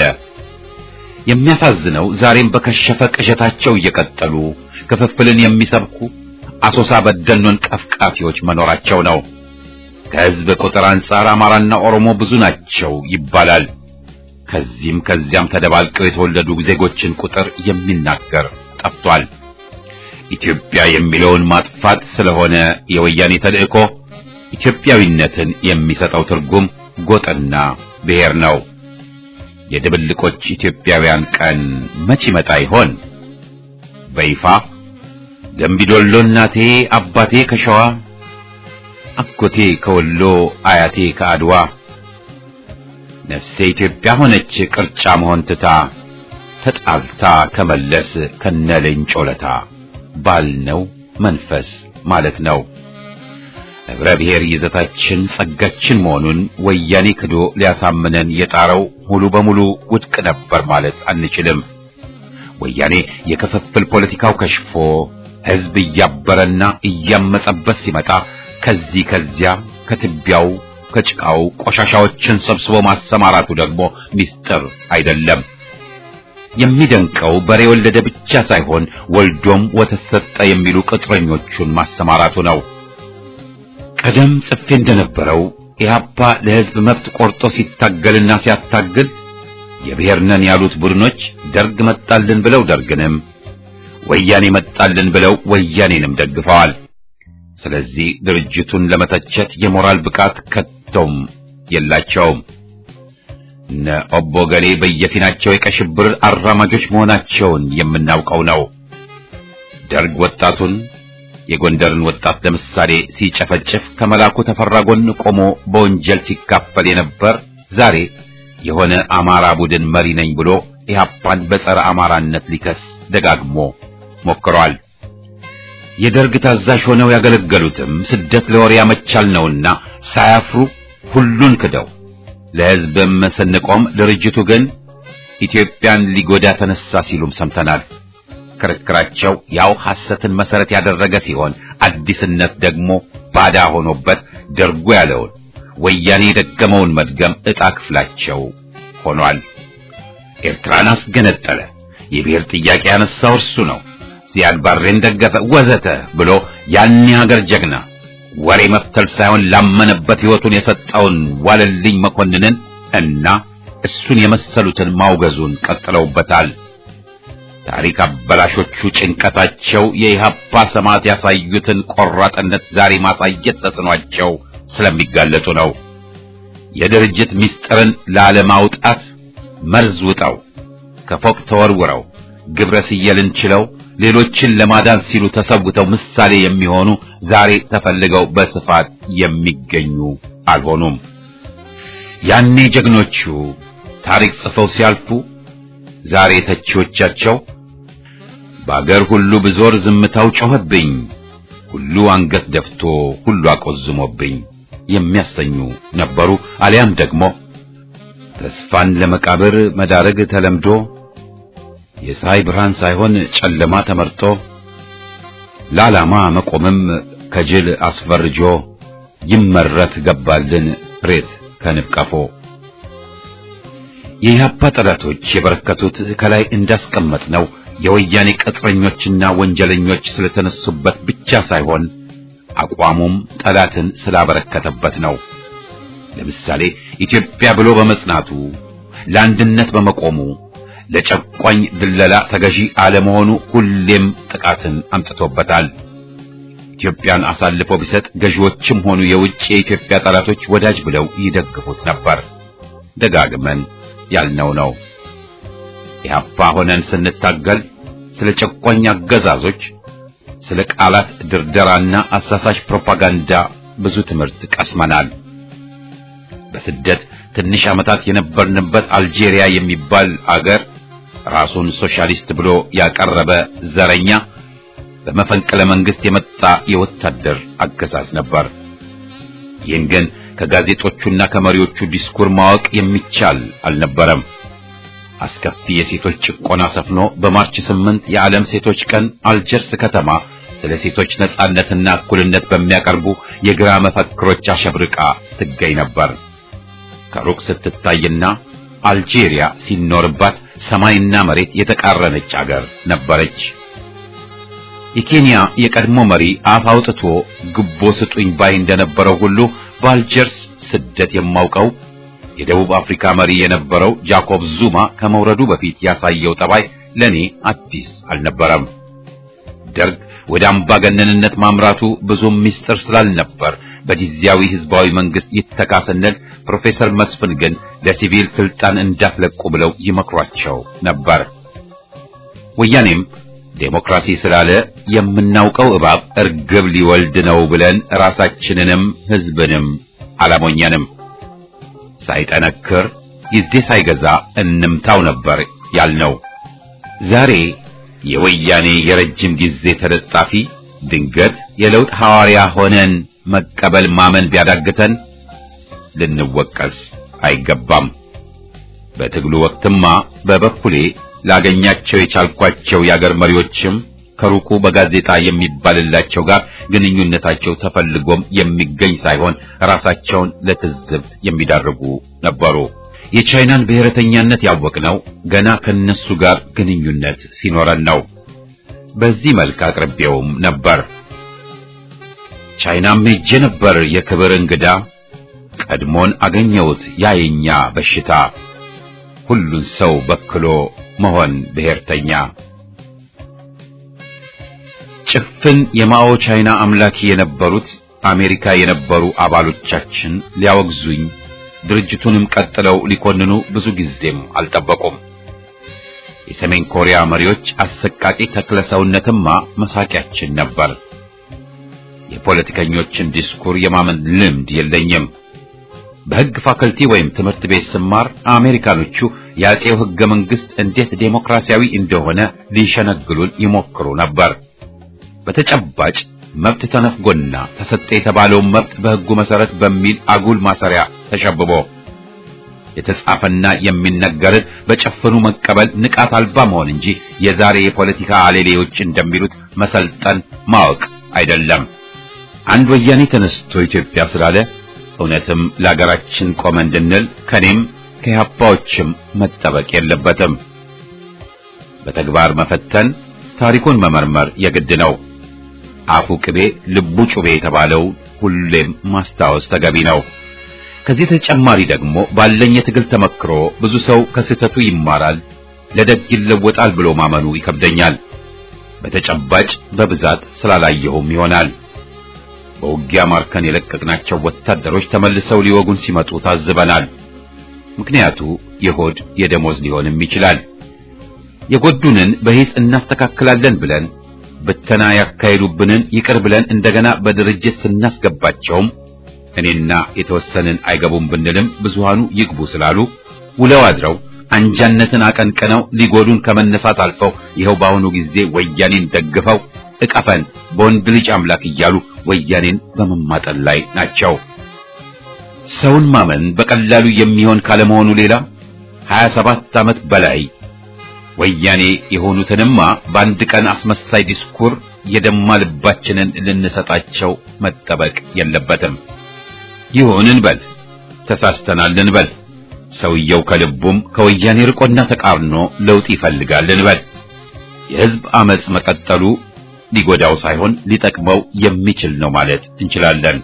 የሚያሳዝነው ዛሬም በከሸፈ ቅዠታቸው እየቀጠሉ ክፍፍልን የሚሰብኩ አሶሳ በደኖን ቀፍቃፊዎች መኖራቸው ነው። ከህዝብ ቁጥር አንጻር አማራና ኦሮሞ ብዙ ናቸው ይባላል። ከዚህም ከዚያም ተደባልቀው የተወለዱ ዜጎችን ቁጥር የሚናገር ጠፍቷል። ኢትዮጵያ የሚለውን ማጥፋት ስለሆነ የወያኔ ተልእኮ ኢትዮጵያዊነትን የሚሰጠው ትርጉም ጎጥና ብሔር ነው። የድብልቆች ኢትዮጵያውያን ቀን መቼ ይመጣ ይሆን? በይፋ ደምቢዶሎ እናቴ አባቴ ከሸዋ አጎቴ ከወሎ አያቴ ከአድዋ ነፍሴ ኢትዮጵያ ሆነች ቅርጫ መሆን ትታ ተጣልታ ከመለስ ከነለንጮለታ ባልነው መንፈስ ማለት ነው። ህብረ ብሔር ይዘታችን ጸጋችን መሆኑን ወያኔ ክዶ ሊያሳምነን የጣረው ሙሉ በሙሉ ውድቅ ነበር ማለት አንችልም። ወያኔ የክፍፍል ፖለቲካው ከሽፎ ህዝብ እያበረና እያመጸበት ሲመጣ ከዚያ ከትቢያው ከጭቃው ቆሻሻዎችን ሰብስቦ ማሰማራቱ ደግሞ ሚስጥር አይደለም። የሚደንቀው በሬ ወለደ ብቻ ሳይሆን ወልዶም ወተት ሰጠ የሚሉ ቅጥረኞቹን ማሰማራቱ ነው። ቀደም ጽፌ እንደነበረው ኢህአፓ ለህዝብ መብት ቆርጦ ሲታገልና ሲያታግል የብሔር ነን ያሉት ቡድኖች ደርግ መጣልን ብለው ደርግንም ወያኔ መጣልን ብለው ወያኔንም ደግፈዋል። ስለዚህ ድርጅቱን ለመተቸት የሞራል ብቃት ከቶም የላቸውም። እነ ኦቦ ገሌ በየፊናቸው የቀሽብር አራማጆች መሆናቸውን የምናውቀው ነው። ደርግ ወጣቱን የጎንደርን ወጣት ለምሳሌ ሲጨፈጭፍ ከመላኩ ተፈራ ጎን ቆሞ በወንጀል ሲካፈል የነበር ዛሬ የሆነ አማራ ቡድን መሪ ነኝ ብሎ ኢህአፓን በጸረ አማራነት ሊከስ ደጋግሞ ሞክሯል። የደርግ ታዛዥ ሆነው ያገለገሉትም ስደት ለወሬ ያመቻል ነውና ሳያፍሩ ሁሉን ክደው ለህዝብም ስንቆም ድርጅቱ ግን ኢትዮጵያን ሊጎዳ ተነሳ ሲሉም ሰምተናል። ክርክራቸው ያው ሐሰትን መሰረት ያደረገ ሲሆን አዲስነት ደግሞ ባዳ ሆኖበት ደርጉ ያለውን ወያኔ ደገመውን መድገም ዕጣ ክፍላቸው ሆኗል። ኤርትራን አስገነጠለ፣ የብሔር ጥያቄ ያነሳው እርሱ ነው፣ ዚያድ ባሬን ደገፈ ወዘተ ብሎ ያን ሀገር ጀግና ወሬ መፍተል ሳይሆን ላመነበት ህይወቱን የሰጠውን ዋለልኝ መኮንንን እና እሱን የመሰሉትን ማውገዙን ቀጥለውበታል። ታሪክ አበላሾቹ ጭንቀታቸው የኢህአፓ ሰማዕት ያሳዩትን ቆራጥነት ዛሬ ማሳየት ተስኗቸው ስለሚጋለጡ ነው። የድርጅት ሚስጥርን ላለማውጣት መርዝ ውጠው ከፎቅ ተወርውረው ግብረ ስየልን ችለው ሌሎችን ለማዳን ሲሉ ተሰውተው ምሳሌ የሚሆኑ ዛሬ ተፈልገው በስፋት የሚገኙ አልሆኑም። ያኔ ጀግኖቹ ታሪክ ጽፈው ሲያልፉ ዛሬ ተቺዎቻቸው በአገር ሁሉ ብዞር ዝምታው ጮኸብኝ፣ ሁሉ አንገት ደፍቶ ሁሉ አቆዝሞብኝ የሚያሰኙ ነበሩ። አሊያም ደግሞ ተስፋን ለመቃብር መዳረግ ተለምዶ የፀሐይ ብርሃን ሳይሆን ጨለማ ተመርጦ ለዓላማ መቆምም ከጅል አስፈርጆ ይመረት ገባልን ሬት ከንብቀፎ። የኢህአፓ ጠላቶች የበረከቱት ከላይ እንዳስቀመጥነው የወያኔ ቅጥረኞችና ወንጀለኞች ስለተነሱበት ብቻ ሳይሆን አቋሙም ጠላትን ስላበረከተበት ነው። ለምሳሌ ኢትዮጵያ ብሎ በመጽናቱ፣ ለአንድነት በመቆሙ፣ ለጨቋኝ ድለላ ተገዢ አለመሆኑ ሁሌም ጥቃትን አምጥቶበታል። ኢትዮጵያን አሳልፎ ቢሰጥ ገዢዎችም ሆኑ የውጭ የኢትዮጵያ ጠላቶች ወዳጅ ብለው ይደግፉት ነበር። ደጋግመን ያልነው ነው። ኢህአፓ ሆነን ስንታገል ስለ ጨቋኝ አገዛዞች፣ ስለ ቃላት ድርደራና አሳሳሽ ፕሮፓጋንዳ ብዙ ትምህርት ቀስመናል። በስደት ትንሽ ዓመታት የነበርንበት አልጄሪያ የሚባል አገር ራሱን ሶሻሊስት ብሎ ያቀረበ ዘረኛ በመፈንቅለ መንግስት የመጣ የወታደር አገዛዝ ነበር። ይህን ግን ከጋዜጦቹና ከመሪዎቹ ዲስኩር ማወቅ የሚቻል አልነበረም። አስከፊ የሴቶች ጭቆና ሰፍኖ በማርች 8 የዓለም ሴቶች ቀን አልጀርስ ከተማ ስለ ሴቶች ነጻነትና እኩልነት በሚያቀርቡ የግራ መፈክሮች አሸብርቃ ትገኝ ነበር። ከሩቅ ስትታይና አልጄሪያ ሲኖርባት ሰማይና መሬት የተቃረነች አገር ነበረች። የኬንያ የቀድሞ መሪ አፍ አውጥቶ ግቦ ስጡኝ ባይ እንደነበረው ሁሉ በአልጀርስ ስደት የማውቀው የደቡብ አፍሪካ መሪ የነበረው ጃኮብ ዙማ ከመውረዱ በፊት ያሳየው ጠባይ ለኔ አዲስ አልነበረም። ደርግ ወደ አምባገነንነት ማምራቱ ብዙም ምስጢር ስላልነበር በጊዜያዊ ህዝባዊ መንግስት ይተካሰነል ፕሮፌሰር መስፍን ግን ለሲቪል ስልጣን እንዳትለቁ ብለው ይመክሯቸው ነበር። ወያኔም ዴሞክራሲ ስላለ የምናውቀው እባብ እርግብ ሊወልድ ነው ብለን ራሳችንንም ህዝብንም አላሞኛንም። ሳይጠነክር ጊዜ ሳይገዛ እንምታው ነበር ያልነው። ዛሬ የወያኔ የረጅም ጊዜ ተለጣፊ ድንገት የለውጥ ሐዋርያ ሆነን መቀበል ማመን ቢያዳግተን ልንወቀስ አይገባም። በትግሉ ወቅትማ በበኩሌ ላገኛቸው የቻልኳቸው የአገር መሪዎችም ከሩቁ በጋዜጣ የሚባልላቸው ጋር ግንኙነታቸው ተፈልጎም የሚገኝ ሳይሆን ራሳቸውን ለትዝብት የሚዳርጉ ነበሩ። የቻይናን ብሔረተኛነት ያወቅነው ገና ከነሱ ጋር ግንኙነት ሲኖረን ነው። በዚህ መልክ አቅርቤውም ነበር። ቻይናም ሄጄ ነበር የክብር እንግዳ፣ ቀድሞን አገኘሁት ያየኛ በሽታ፣ ሁሉን ሰው በክሎ መሆን ብሔርተኛ። ጭፍን የማኦ ቻይና አምላኪ የነበሩት አሜሪካ የነበሩ አባሎቻችን ሊያወግዙኝ ድርጅቱንም ቀጥለው ሊኮንኑ ብዙ ጊዜም አልጠበቁም። የሰሜን ኮሪያ መሪዎች አሰቃቂ ተክለሰውነትማ መሳቂያችን ነበር። የፖለቲከኞችን ዲስኩር የማመን ልምድ የለኝም። በሕግ ፋከልቲ ወይም ትምህርት ቤት ስማር አሜሪካኖቹ የአጼው ሕገ መንግስት እንዴት ዴሞክራሲያዊ እንደሆነ ሊሸነግሉን ይሞክሩ ነበር። በተጨባጭ መብት ተነፍጎና ተሰጠ የተባለው መብት በሕጉ መሰረት በሚል አጉል ማሰሪያ ተሸብቦ የተጻፈና የሚነገርን በጨፍኑ መቀበል ንቃት አልባ መሆን እንጂ የዛሬ የፖለቲካ አሌሌዎች እንደሚሉት መሰልጠን ማወቅ አይደለም። አንድ ወያኔ ተነስቶ ኢትዮጵያ ስላለ እውነትም ለሀገራችን ቆመ እንድንል ከኔም ከያፓዎችም መጠበቅ የለበትም። በተግባር መፈተን፣ ታሪኩን መመርመር የግድ ነው። አፉ ቅቤ ልቡ ጩቤ የተባለው ሁሌም ማስታወስ ተገቢ ነው። ከዚህ ተጨማሪ ደግሞ ባለኝ የትግል ተመክሮ ብዙ ሰው ከስህተቱ ይማራል፣ ለደግ ይለወጣል ብሎ ማመኑ ይከብደኛል። በተጨባጭ በብዛት ስላላየሁም ይሆናል። በውጊያ ማርከን የለቀቅናቸው ወታደሮች ተመልሰው ሊወጉን ሲመጡ ታዝበናል። ምክንያቱ የሆድ የደሞዝ ሊሆንም ይችላል። የጎዱንን በሂስ እናስተካክላለን ብለን በተና ያካሄዱብንን ይቅር ብለን እንደገና በድርጅት ስናስገባቸውም እኔና የተወሰንን አይገቡም ብንልም ብዙሃኑ ይግቡ ስላሉ ውለው አድረው አንጃነትን አቀንቅነው ሊጎዱን ከመነሳት አልፈው ይኸው በአሁኑ ጊዜ ወያኔን ደግፈው እቀፈን በወንድ ልጅ አምላክ እያሉ ወያኔን በመማጠን ላይ ናቸው። ሰውን ማመን በቀላሉ የሚሆን ካለመሆኑ ሌላ 27 ዓመት በላይ ወያኔ የሆኑትንማ በአንድ ቀን አስመሳይ ዲስኩር የደማ ልባችንን ልንሰጣቸው መጠበቅ የለበትም። ይሁን እንበል፣ ተሳስተናል እንበል፣ ሰውየው ከልቡም ከወያኔ ርቆና ተቃርኖ ለውጥ ይፈልጋል እንበል። የሕዝብ አመጽ መቀጠሉ ሊጎዳው ሳይሆን ሊጠቅመው የሚችል ነው ማለት እንችላለን።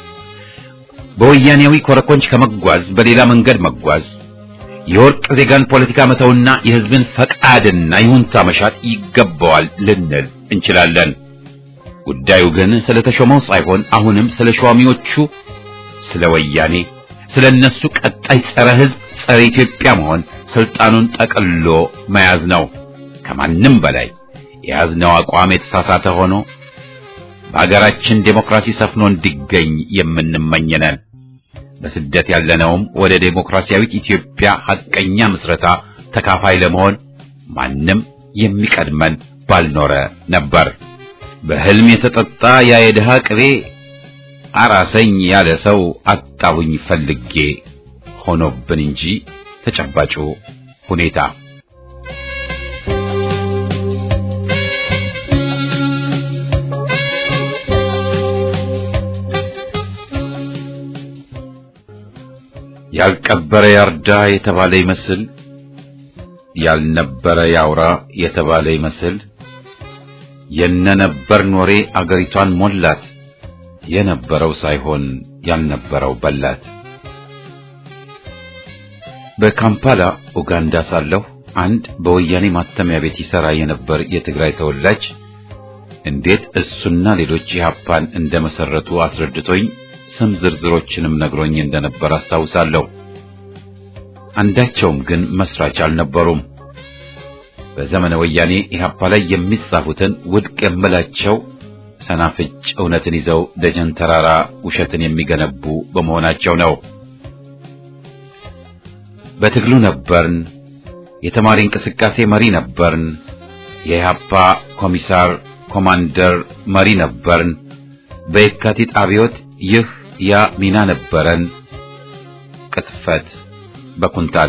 በወያኔያዊ ኮረኮንች ከመጓዝ በሌላ መንገድ መጓዝ፣ የወርቅ ዜጋን ፖለቲካ መተውና የሕዝብን ፈቃድና ይሁንታ መሻት ይገባዋል ልንል እንችላለን። ጉዳዩ ግን ስለተሾመው ሳይሆን አሁንም ስለ ሿሚዎቹ፣ ስለ ወያኔ፣ ስለነሱ ቀጣይ ጸረ ሕዝብ ጸረ ኢትዮጵያ መሆን ስልጣኑን ጠቅልሎ መያዝ ነው። ከማንም በላይ የያዝነው አቋም የተሳሳተ ሆኖ በአገራችን ዴሞክራሲ ሰፍኖ እንዲገኝ የምንመኝነን። በስደት ያለነውም ወደ ዴሞክራሲያዊት ኢትዮጵያ ሐቀኛ ምስረታ ተካፋይ ለመሆን ማንም የሚቀድመን ባልኖረ ነበር። በህልም የተጠጣ ያ የድሃ ቅቤ አራሰኝ ያለ ሰው አጣሁኝ ፈልጌ ሆኖብን እንጂ ተጨባጩ ሁኔታ ያልቀበረ ያርዳ የተባለ ይመስል ያልነበረ ያውራ የተባለ ይመስል የነነበር ኖሬ አገሪቷን ሞላት የነበረው ሳይሆን ያልነበረው በላት። በካምፓላ ኡጋንዳ ሳለሁ አንድ በወያኔ ማተሚያ ቤት ይሰራ የነበር የትግራይ ተወላጅ እንዴት እሱና ሌሎች ኢህአፓን እንደመሰረቱ አስረድቶኝ ስም ዝርዝሮችንም ነግሮኝ እንደነበር አስታውሳለሁ። አንዳቸውም ግን መስራች አልነበሩም። በዘመነ ወያኔ ኢህአፓ ላይ የሚጻፉትን ውድቅ የምላቸው ሰናፍጭ እውነትን ይዘው ደጀን ተራራ ውሸትን የሚገነቡ በመሆናቸው ነው። በትግሉ ነበርን፣ የተማሪ እንቅስቃሴ መሪ ነበርን፣ የኢህአፓ ኮሚሳር ኮማንደር መሪ ነበርን፣ በየካቲት አብዮት ይህ ያ ሚና ነበረን። ቅጥፈት በኩንታል።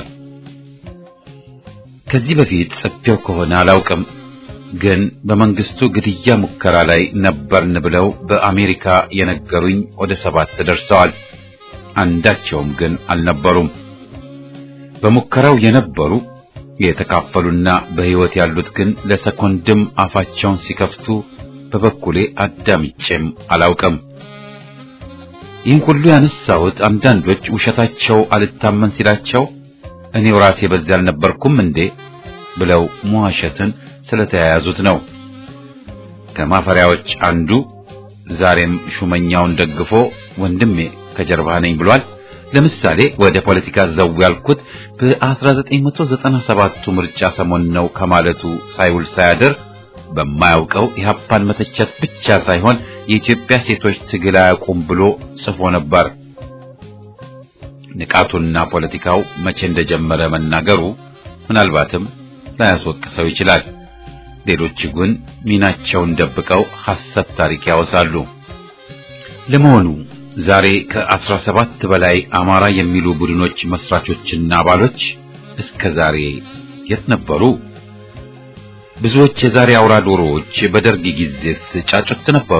ከዚህ በፊት ጽፌው ከሆነ አላውቅም፣ ግን በመንግስቱ ግድያ ሙከራ ላይ ነበርን ብለው በአሜሪካ የነገሩኝ ወደ 7 ደርሰዋል። አንዳቸውም ግን አልነበሩም። በሙከራው የነበሩ የተካፈሉና በህይወት ያሉት ግን ለሰኮንድም አፋቸውን ሲከፍቱ በበኩሌ አዳምጬም አላውቅም። ይህን ሁሉ ያነሳሁት አንዳንዶች ውሸታቸው አልታመን ሲላቸው እኔው ራሴ በዚያ አልነበርኩም እንዴ ብለው መዋሸትን ስለተያያዙት ነው። ከማፈሪያዎች አንዱ ዛሬም ሹመኛውን ደግፎ ወንድሜ ከጀርባ ነኝ ብሏል። ለምሳሌ ወደ ፖለቲካ ዘው ያልኩት በ1997 ምርጫ ሰሞን ነው ከማለቱ ሳይውል ሳያድር በማያውቀው ኢህአፓን መተቸት ብቻ ሳይሆን የኢትዮጵያ ሴቶች ትግል አያቁም ብሎ ጽፎ ነበር። ንቃቱና ፖለቲካው መቼ እንደጀመረ መናገሩ ምናልባትም ላያስወቅሰው ይችላል። ሌሎች ግን ሚናቸውን ደብቀው ሐሰት ታሪክ ያወሳሉ። ለመሆኑ ዛሬ ከ17 በላይ አማራ የሚሉ ቡድኖች መስራቾችና አባሎች እስከ ዛሬ የት ነበሩ? ብዙዎች የዛሬ አውራ ዶሮዎች በደርግ ጊዜስ ጫጩት ነበሩ?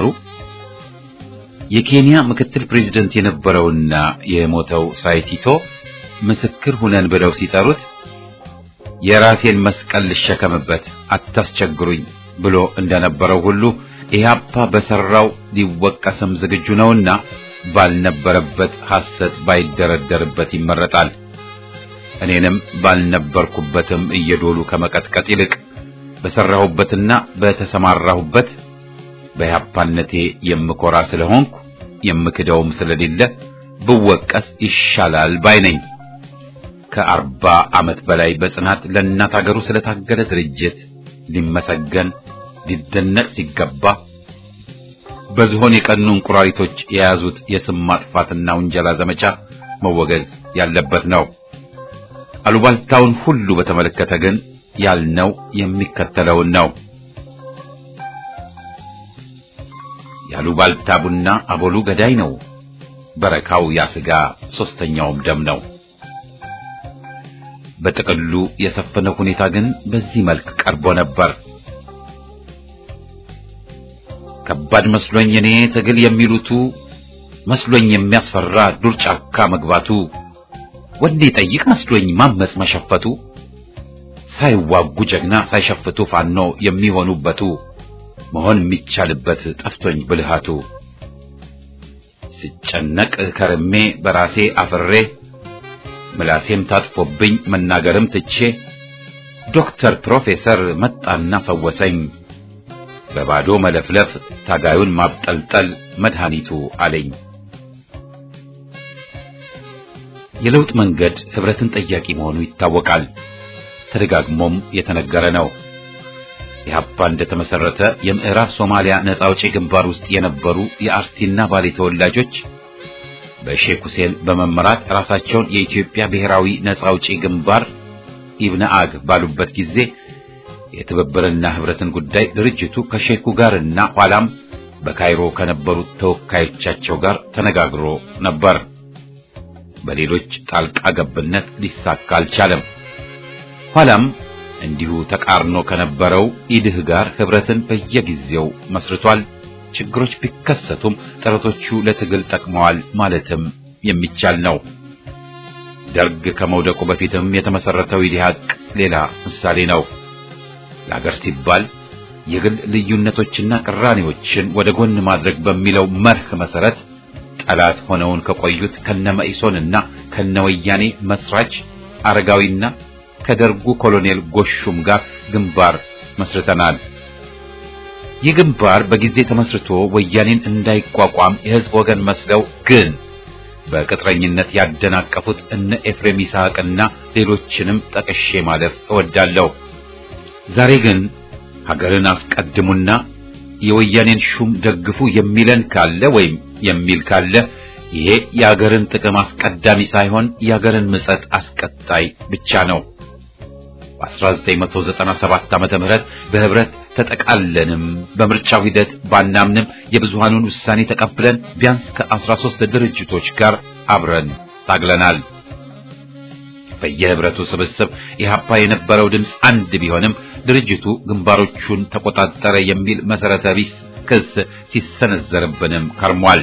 የኬንያ ምክትል ፕሬዝዳንት የነበረውና የሞተው ሳይቲቶ ምስክር ሁነን ብለው ሲጠሩት የራሴን መስቀል ልሸከምበት አታስቸግሩኝ ብሎ እንደነበረው ሁሉ ኢህአፓ በሰራው ሊወቀስም ዝግጁ ነውና ባልነበረበት ሐሰት ባይደረደርበት ይመረጣል። እኔንም ባልነበርኩበትም እየዶሉ ከመቀጥቀጥ ይልቅ በሰራሁበትና በተሰማራሁበት በኢህአፓነቴ የምኮራ ስለሆንኩ የምክደውም ስለሌለ ብወቀስ ይሻላል ባይነኝ። ከ40 ዓመት በላይ በጽናት ለእናት ሀገሩ ስለታገለ ድርጅት ሊመሰገን ሊደነቅ ሲገባ በዝሆን የቀኑ እንቁራሪቶች የያዙት የስም ማጥፋትና ውንጀላ ዘመቻ መወገዝ ያለበት ነው። አሉባልታውን ሁሉ በተመለከተ ግን ያልነው የሚከተለውን ነው። ያሉባልታ ቡና አቦሉ ገዳይ ነው፣ በረካው ያስጋ ሶስተኛውም ደም ነው። በጥቅሉ የሰፈነው ሁኔታ ግን በዚህ መልክ ቀርቦ ነበር። ከባድ መስሎኝ እኔ ትግል የሚሉቱ መስሎኝ የሚያስፈራ ዱር ጫካ መግባቱ ወንዴ ጠይቅ መስሎኝ ማመጽ መሸፈቱ ሳይዋጉ ጀግና ሳይሸፍቱ ፋኖ የሚሆኑበቱ መሆን የሚቻልበት ጠፍቶኝ ብልሃቱ ሲጨነቅ ከርሜ በራሴ አፍሬ ምላሴም ታጥፎብኝ መናገርም ትቼ ዶክተር ፕሮፌሰር መጣና ፈወሰኝ በባዶ መለፍለፍ ታጋዩን ማብጠልጠል መድኃኒቱ አለኝ። የለውጥ መንገድ ህብረትን ጠያቂ መሆኑ ይታወቃል። ተደጋግሞም የተነገረ ነው። ኢህአፓ እንደተመሰረተ የምዕራብ ሶማሊያ ነፃ አውጪ ግንባር ውስጥ የነበሩ የአርሲና ባሌ ተወላጆች በሼክ ሁሴን በመመራት ራሳቸውን የኢትዮጵያ ብሔራዊ ነፃ አውጪ ግንባር ኢብነአግ ባሉበት ጊዜ የትብብርና ህብረትን ጉዳይ ድርጅቱ ከሼኩ ጋርና ኋላም በካይሮ ከነበሩት ተወካዮቻቸው ጋር ተነጋግሮ ነበር። በሌሎች ጣልቃ ገብነት ሊሳካ አልቻለም። ኋላም እንዲሁ ተቃርኖ ከነበረው ኢድህ ጋር ህብረትን በየጊዜው መስርቷል። ችግሮች ቢከሰቱም ጥረቶቹ ለትግል ጠቅመዋል ማለትም የሚቻል ነው። ደርግ ከመውደቁ በፊትም የተመሰረተው ኢዲሃቅ ሌላ ምሳሌ ነው። ለሀገር ሲባል የግል ልዩነቶችና ቅራኔዎችን ወደ ጎን ማድረግ በሚለው መርህ መሰረት ጠላት ሆነውን ከቆዩት ከነመኢሶንና ከነወያኔ መስራች አረጋዊና ከደርጉ ኮሎኔል ጎሹም ጋር ግንባር መስርተናል። ይህ ግንባር በጊዜ ተመስርቶ ወያኔን እንዳይቋቋም የህዝብ ወገን መስለው ግን በቅጥረኝነት ያደናቀፉት እነ ኤፍሬም ይስሐቅና ሌሎችንም ጠቅሼ ማለፍ እወዳለሁ። ዛሬ ግን ሀገርን አስቀድሙና የወያኔን ሹም ደግፉ የሚለን ካለ ወይም የሚል ካለ ይሄ የሀገርን ጥቅም አስቀዳሚ ሳይሆን የሀገርን ምጸት አስቀጣይ ብቻ ነው። በ1997 ዓመተ ምህረት በህብረት ተጠቃለንም በምርጫው ሂደት ባናምንም የብዙሃኑን ውሳኔ ተቀብለን ቢያንስ ከ13 ድርጅቶች ጋር አብረን ታግለናል። በየህብረቱ ስብስብ ኢህአፓ የነበረው ድምፅ አንድ ቢሆንም ድርጅቱ ግንባሮቹን ተቆጣጠረ የሚል መሰረተ ቢስ ክስ ሲሰነዘርብንም ከርሟል።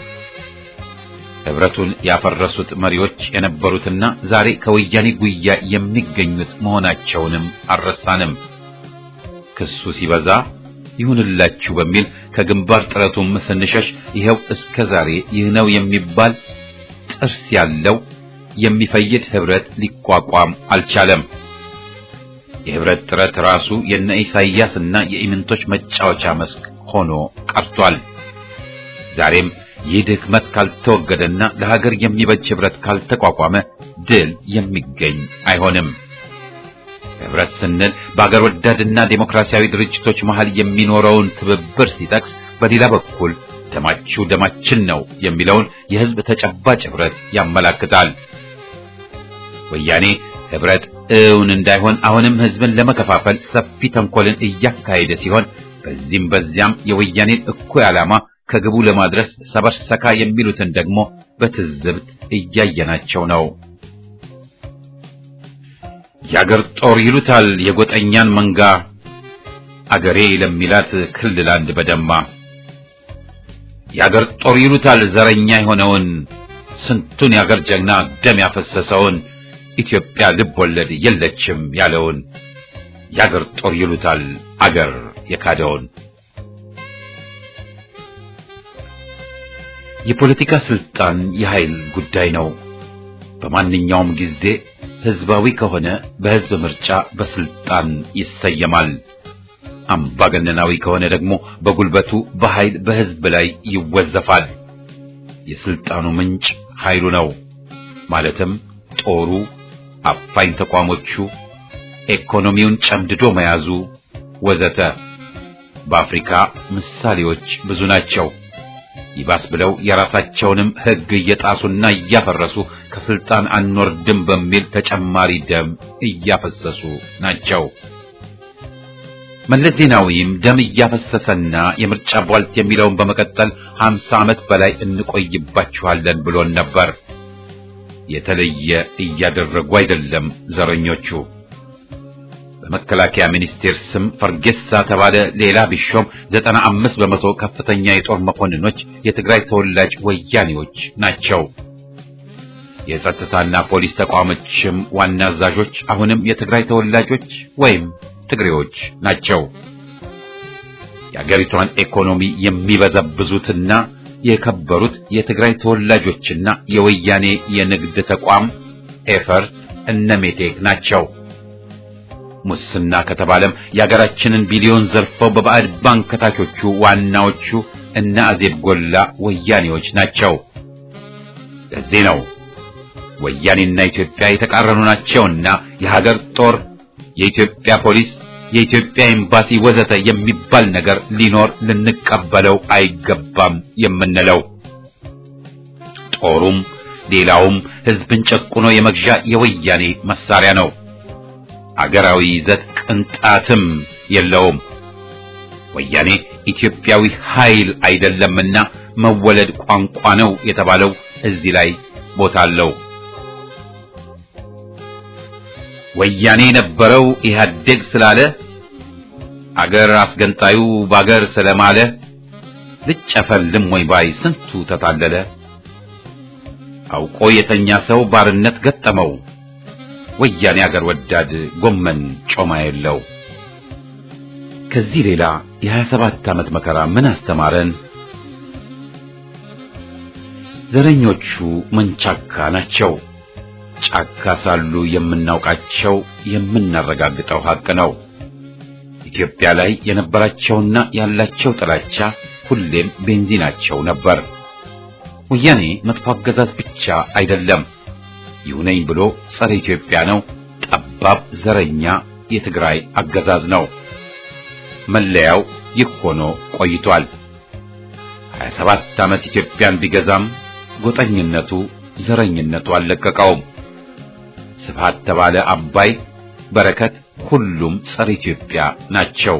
ህብረቱን ያፈረሱት መሪዎች የነበሩትና ዛሬ ከወያኔ ጉያ የሚገኙት መሆናቸውንም አልረሳንም። ክሱ ሲበዛ ይሁንላችሁ በሚል ከግንባር ጥረቱም ስንሸሽ ይሄው እስከ ዛሬ ይህ ነው የሚባል ጥርስ ያለው የሚፈይድ ህብረት ሊቋቋም አልቻለም። የህብረት ጥረት ራሱ የነ ኢሳይያስና የኢምንቶች መጫወቻ መስክ ሆኖ ቀርቷል። ዛሬም ይህ ድክመት ካልተወገደና ለሀገር የሚበጅ ህብረት ካልተቋቋመ ድል የሚገኝ አይሆንም። ህብረት ስንል በአገር ወዳድና ዴሞክራሲያዊ ድርጅቶች መሃል የሚኖረውን ትብብር ሲጠቅስ፣ በሌላ በኩል ደማችሁ ደማችን ነው የሚለውን የህዝብ ተጨባጭ ህብረት ያመላክታል። ወያኔ ህብረት እውን እንዳይሆን አሁንም ህዝብን ለመከፋፈል ሰፊ ተንኮልን እያካሄደ ሲሆን በዚህም በዚያም የወያኔን እኩይ ዓላማ ከግቡ ለማድረስ ሰበርሰካ የሚሉትን ደግሞ በትዝብት እያየናቸው ነው። የአገር ጦር ይሉታል የጎጠኛን መንጋ አገሬ ለሚላት ክልል አንድ በደማ። የአገር ጦር ይሉታል ዘረኛ የሆነውን ስንቱን የአገር ጀግና ደም ያፈሰሰውን ኢትዮጵያ ልብ ወለድ የለችም ያለውን የአገር ጦር ይሉታል አገር የካደውን። የፖለቲካ ስልጣን የኃይል ጉዳይ ነው። በማንኛውም ጊዜ ህዝባዊ ከሆነ በህዝብ ምርጫ በስልጣን ይሰየማል። አምባገነናዊ ከሆነ ደግሞ በጉልበቱ በኃይል በህዝብ ላይ ይወዘፋል። የስልጣኑ ምንጭ ኃይሉ ነው። ማለትም ጦሩ፣ አፋኝ ተቋሞቹ፣ ኢኮኖሚውን ጨምድዶ መያዙ ወዘተ። በአፍሪካ ምሳሌዎች ብዙ ናቸው። ይባስ ብለው የራሳቸውንም ህግ እየጣሱና እያፈረሱ ከስልጣን አንወርድም በሚል ተጨማሪ ደም እያፈሰሱ ናቸው። መለስ ዜናዊም ደም እያፈሰሰና የምርጫ ቧልት የሚለውን በመቀጠል 50 ዓመት በላይ እንቆይባችኋለን ብሎን ነበር። የተለየ እያደረጉ አይደለም ዘረኞቹ። በመከላከያ ሚኒስቴር ስም ፈርጌሳ ተባለ ሌላ ቢሾም 95 በመቶ ከፍተኛ የጦር መኮንኖች የትግራይ ተወላጅ ወያኔዎች ናቸው። የጸጥታና ፖሊስ ተቋሞችም ዋና አዛዦች አሁንም የትግራይ ተወላጆች ወይም ትግሬዎች ናቸው። የአገሪቷን ኢኮኖሚ የሚበዘብዙትና የከበሩት የትግራይ ተወላጆችና የወያኔ የንግድ ተቋም ኤፈርት እነሜቴክ ናቸው። ሙስና ከተባለም የሀገራችንን ቢሊዮን ዘርፈው በባዕድ ባንክ ከታቾቹ ዋናዎቹ እነ አዜብ ጎላ ወያኔዎች ናቸው። ለዚህ ነው ወያኔና ኢትዮጵያ የተቃረኑ ናቸውና የሀገር ጦር፣ የኢትዮጵያ ፖሊስ፣ የኢትዮጵያ ኤምባሲ ወዘተ የሚባል ነገር ሊኖር ልንቀበለው አይገባም የምንለው። ጦሩም ሌላውም ህዝብን ጨቁኖ የመግዣ የወያኔ መሳሪያ ነው። አገራዊ ይዘት ቅንጣትም የለውም። ወያኔ ኢትዮጵያዊ ኃይል አይደለምና መወለድ ቋንቋ ነው የተባለው እዚህ ላይ ቦታ አለው። ወያኔ የነበረው ኢህአዴግ ስላለ አገር አስገንጣዩ ባገር ስለማለ ልጨፈልም ወይ ባይ ስንቱ ተታለለ። አውቆ የተኛ ሰው ባርነት ገጠመው። ወያኔ አገር ወዳድ ጎመን ጮማ የለው። ከዚህ ሌላ የ27 ዓመት መከራ ምን አስተማረን? ዘረኞቹ መንቻካ ናቸው። ጫካ ሳሉ የምናውቃቸው የምናረጋግጠው ሐቅ ነው። ኢትዮጵያ ላይ የነበራቸውና ያላቸው ጥላቻ ሁሌም ቤንዚናቸው ነበር። ወያኔ መጥፎ አገዛዝ ብቻ አይደለም፣ ይሁነኝ ብሎ ጸረ ኢትዮጵያ ነው። ጠባብ ዘረኛ የትግራይ አገዛዝ ነው። መለያው ይህ ሆኖ ቆይቷል። 27 ዓመት ኢትዮጵያን ቢገዛም ጎጠኝነቱ ዘረኝነቱ አልለቀቀውም። ስብሃት ተባለ አባይ በረከት ሁሉም ጸረ ኢትዮጵያ ናቸው።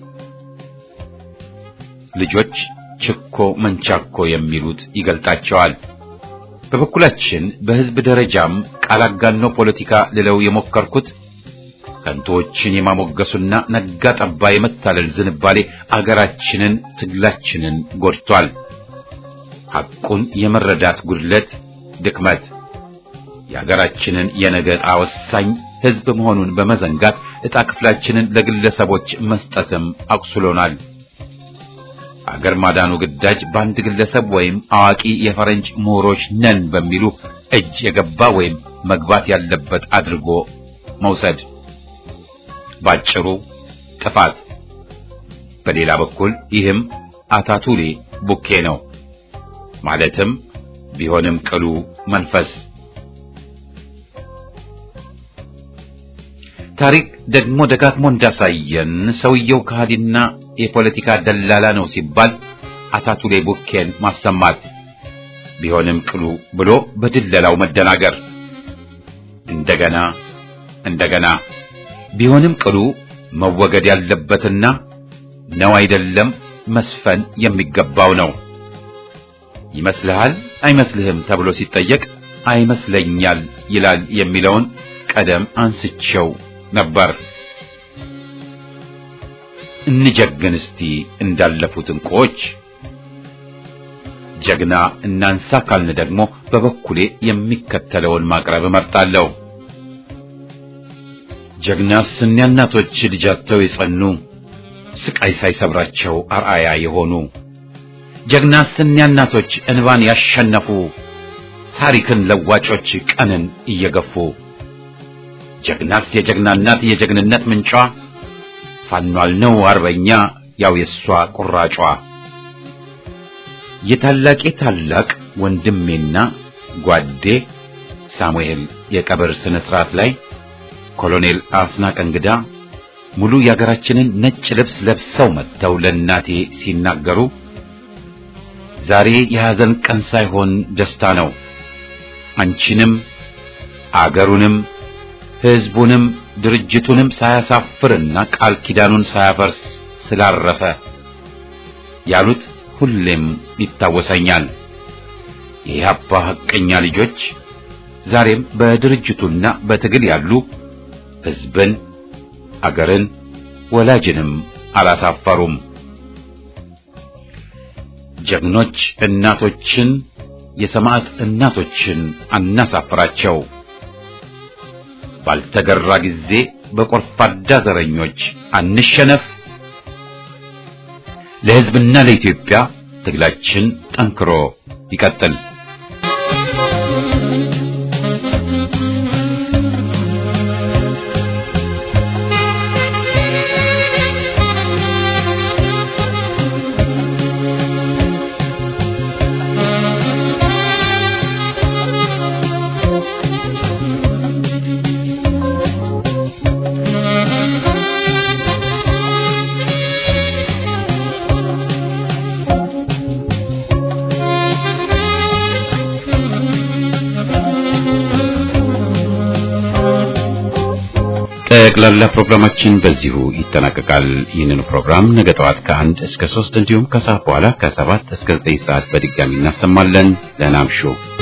ልጆች ችኮ መንቻኮ የሚሉት ይገልጣቸዋል። በበኩላችን በህዝብ ደረጃም ቃላጋኖ ፖለቲካ ልለው የሞከርኩት ከንቶችን የማሞገሱና ነጋ ጠባ የመታለል ዝንባሌ አገራችንን ትግላችንን ጎድቷል። ሐቁን የመረዳት ጉድለት ድክመት የሀገራችንን የነገ ዕጣ ወሳኝ ህዝብ መሆኑን በመዘንጋት ዕጣ ክፍላችንን ለግለሰቦች መስጠትም አቁስሎናል። አገር ማዳኑ ግዳጅ በአንድ ግለሰብ ወይም አዋቂ የፈረንጅ ምሁሮች ነን በሚሉ እጅ የገባ ወይም መግባት ያለበት አድርጎ መውሰድ ባጭሩ ጥፋት። በሌላ በኩል ይህም አታቱሌ ቡኬ ነው። ማለትም ቢሆንም ቅሉ መንፈስ። ታሪክ ደግሞ ደጋግሞ እንዳሳየን ሰውየው ከሃዲና የፖለቲካ ደላላ ነው ሲባል አታቱሌ ቡኬን ማሰማት፣ ቢሆንም ቅሉ ብሎ በድለላው መደናገር፣ እንደገና ቢሆንም ቅሉ መወገድ ያለበትና ነው አይደለም መስፈን የሚገባው ነው። ይመስልሃል አይመስልህም ተብሎ ሲጠየቅ አይመስለኛል ይላል የሚለውን ቀደም አንስቼው ነበር። እንጀግን እስቲ እንዳለፉት እንቁዎች። ጀግና እናንሳ ካልን ደግሞ በበኩሌ የሚከተለውን ማቅረብ እመርጣለሁ። ጀግናስ እኒያ እናቶች ልጃቸው የጸኑ ስቃይ ሳይሰብራቸው አርአያ የሆኑ፣ ጀግናስ እኒያ እናቶች እንባን ያሸነፉ ታሪክን ለዋጮች ቀንን እየገፉ፣ ጀግናስ የጀግና እናት የጀግንነት ምንጯ ፋኗል ነው አርበኛ ያው የሷ ቁራጯ። የታላቄ ታላቅ ወንድሜና ጓዴ ሳሙኤል የቀብር ስነ ስርዓት ላይ ኮሎኔል አስናቀ እንግዳ ሙሉ የሀገራችንን ነጭ ልብስ ለብሰው መጥተው ለእናቴ ሲናገሩ ዛሬ የሐዘን ቀን ሳይሆን ደስታ ነው፣ አንቺንም አገሩንም ህዝቡንም ድርጅቱንም ሳያሳፍርና ቃል ኪዳኑን ሳያፈርስ ስላረፈ ያሉት ሁሌም ይታወሰኛል። የኢህአፓ ሐቀኛ ልጆች ዛሬም በድርጅቱና በትግል ያሉ ህዝብን አገርን ወላጅንም አላሳፈሩም። ጀግኖች እናቶችን የሰማዕት እናቶችን አናሳፍራቸው። ባልተገራ ጊዜ በቆርፋዳ ዘረኞች አንሸነፍ። ለህዝብና ለኢትዮጵያ ትግላችን ጠንክሮ ይቀጥል። ጠቅላላ ፕሮግራማችን በዚሁ ይጠናቀቃል። ይህንን ፕሮግራም ነገ ጠዋት ከ1 እስከ 3 እንዲሁም ከሰዓት በኋላ ከ7 እስከ 9 ሰዓት በድጋሚ እናሰማለን። ደህና እምሹ።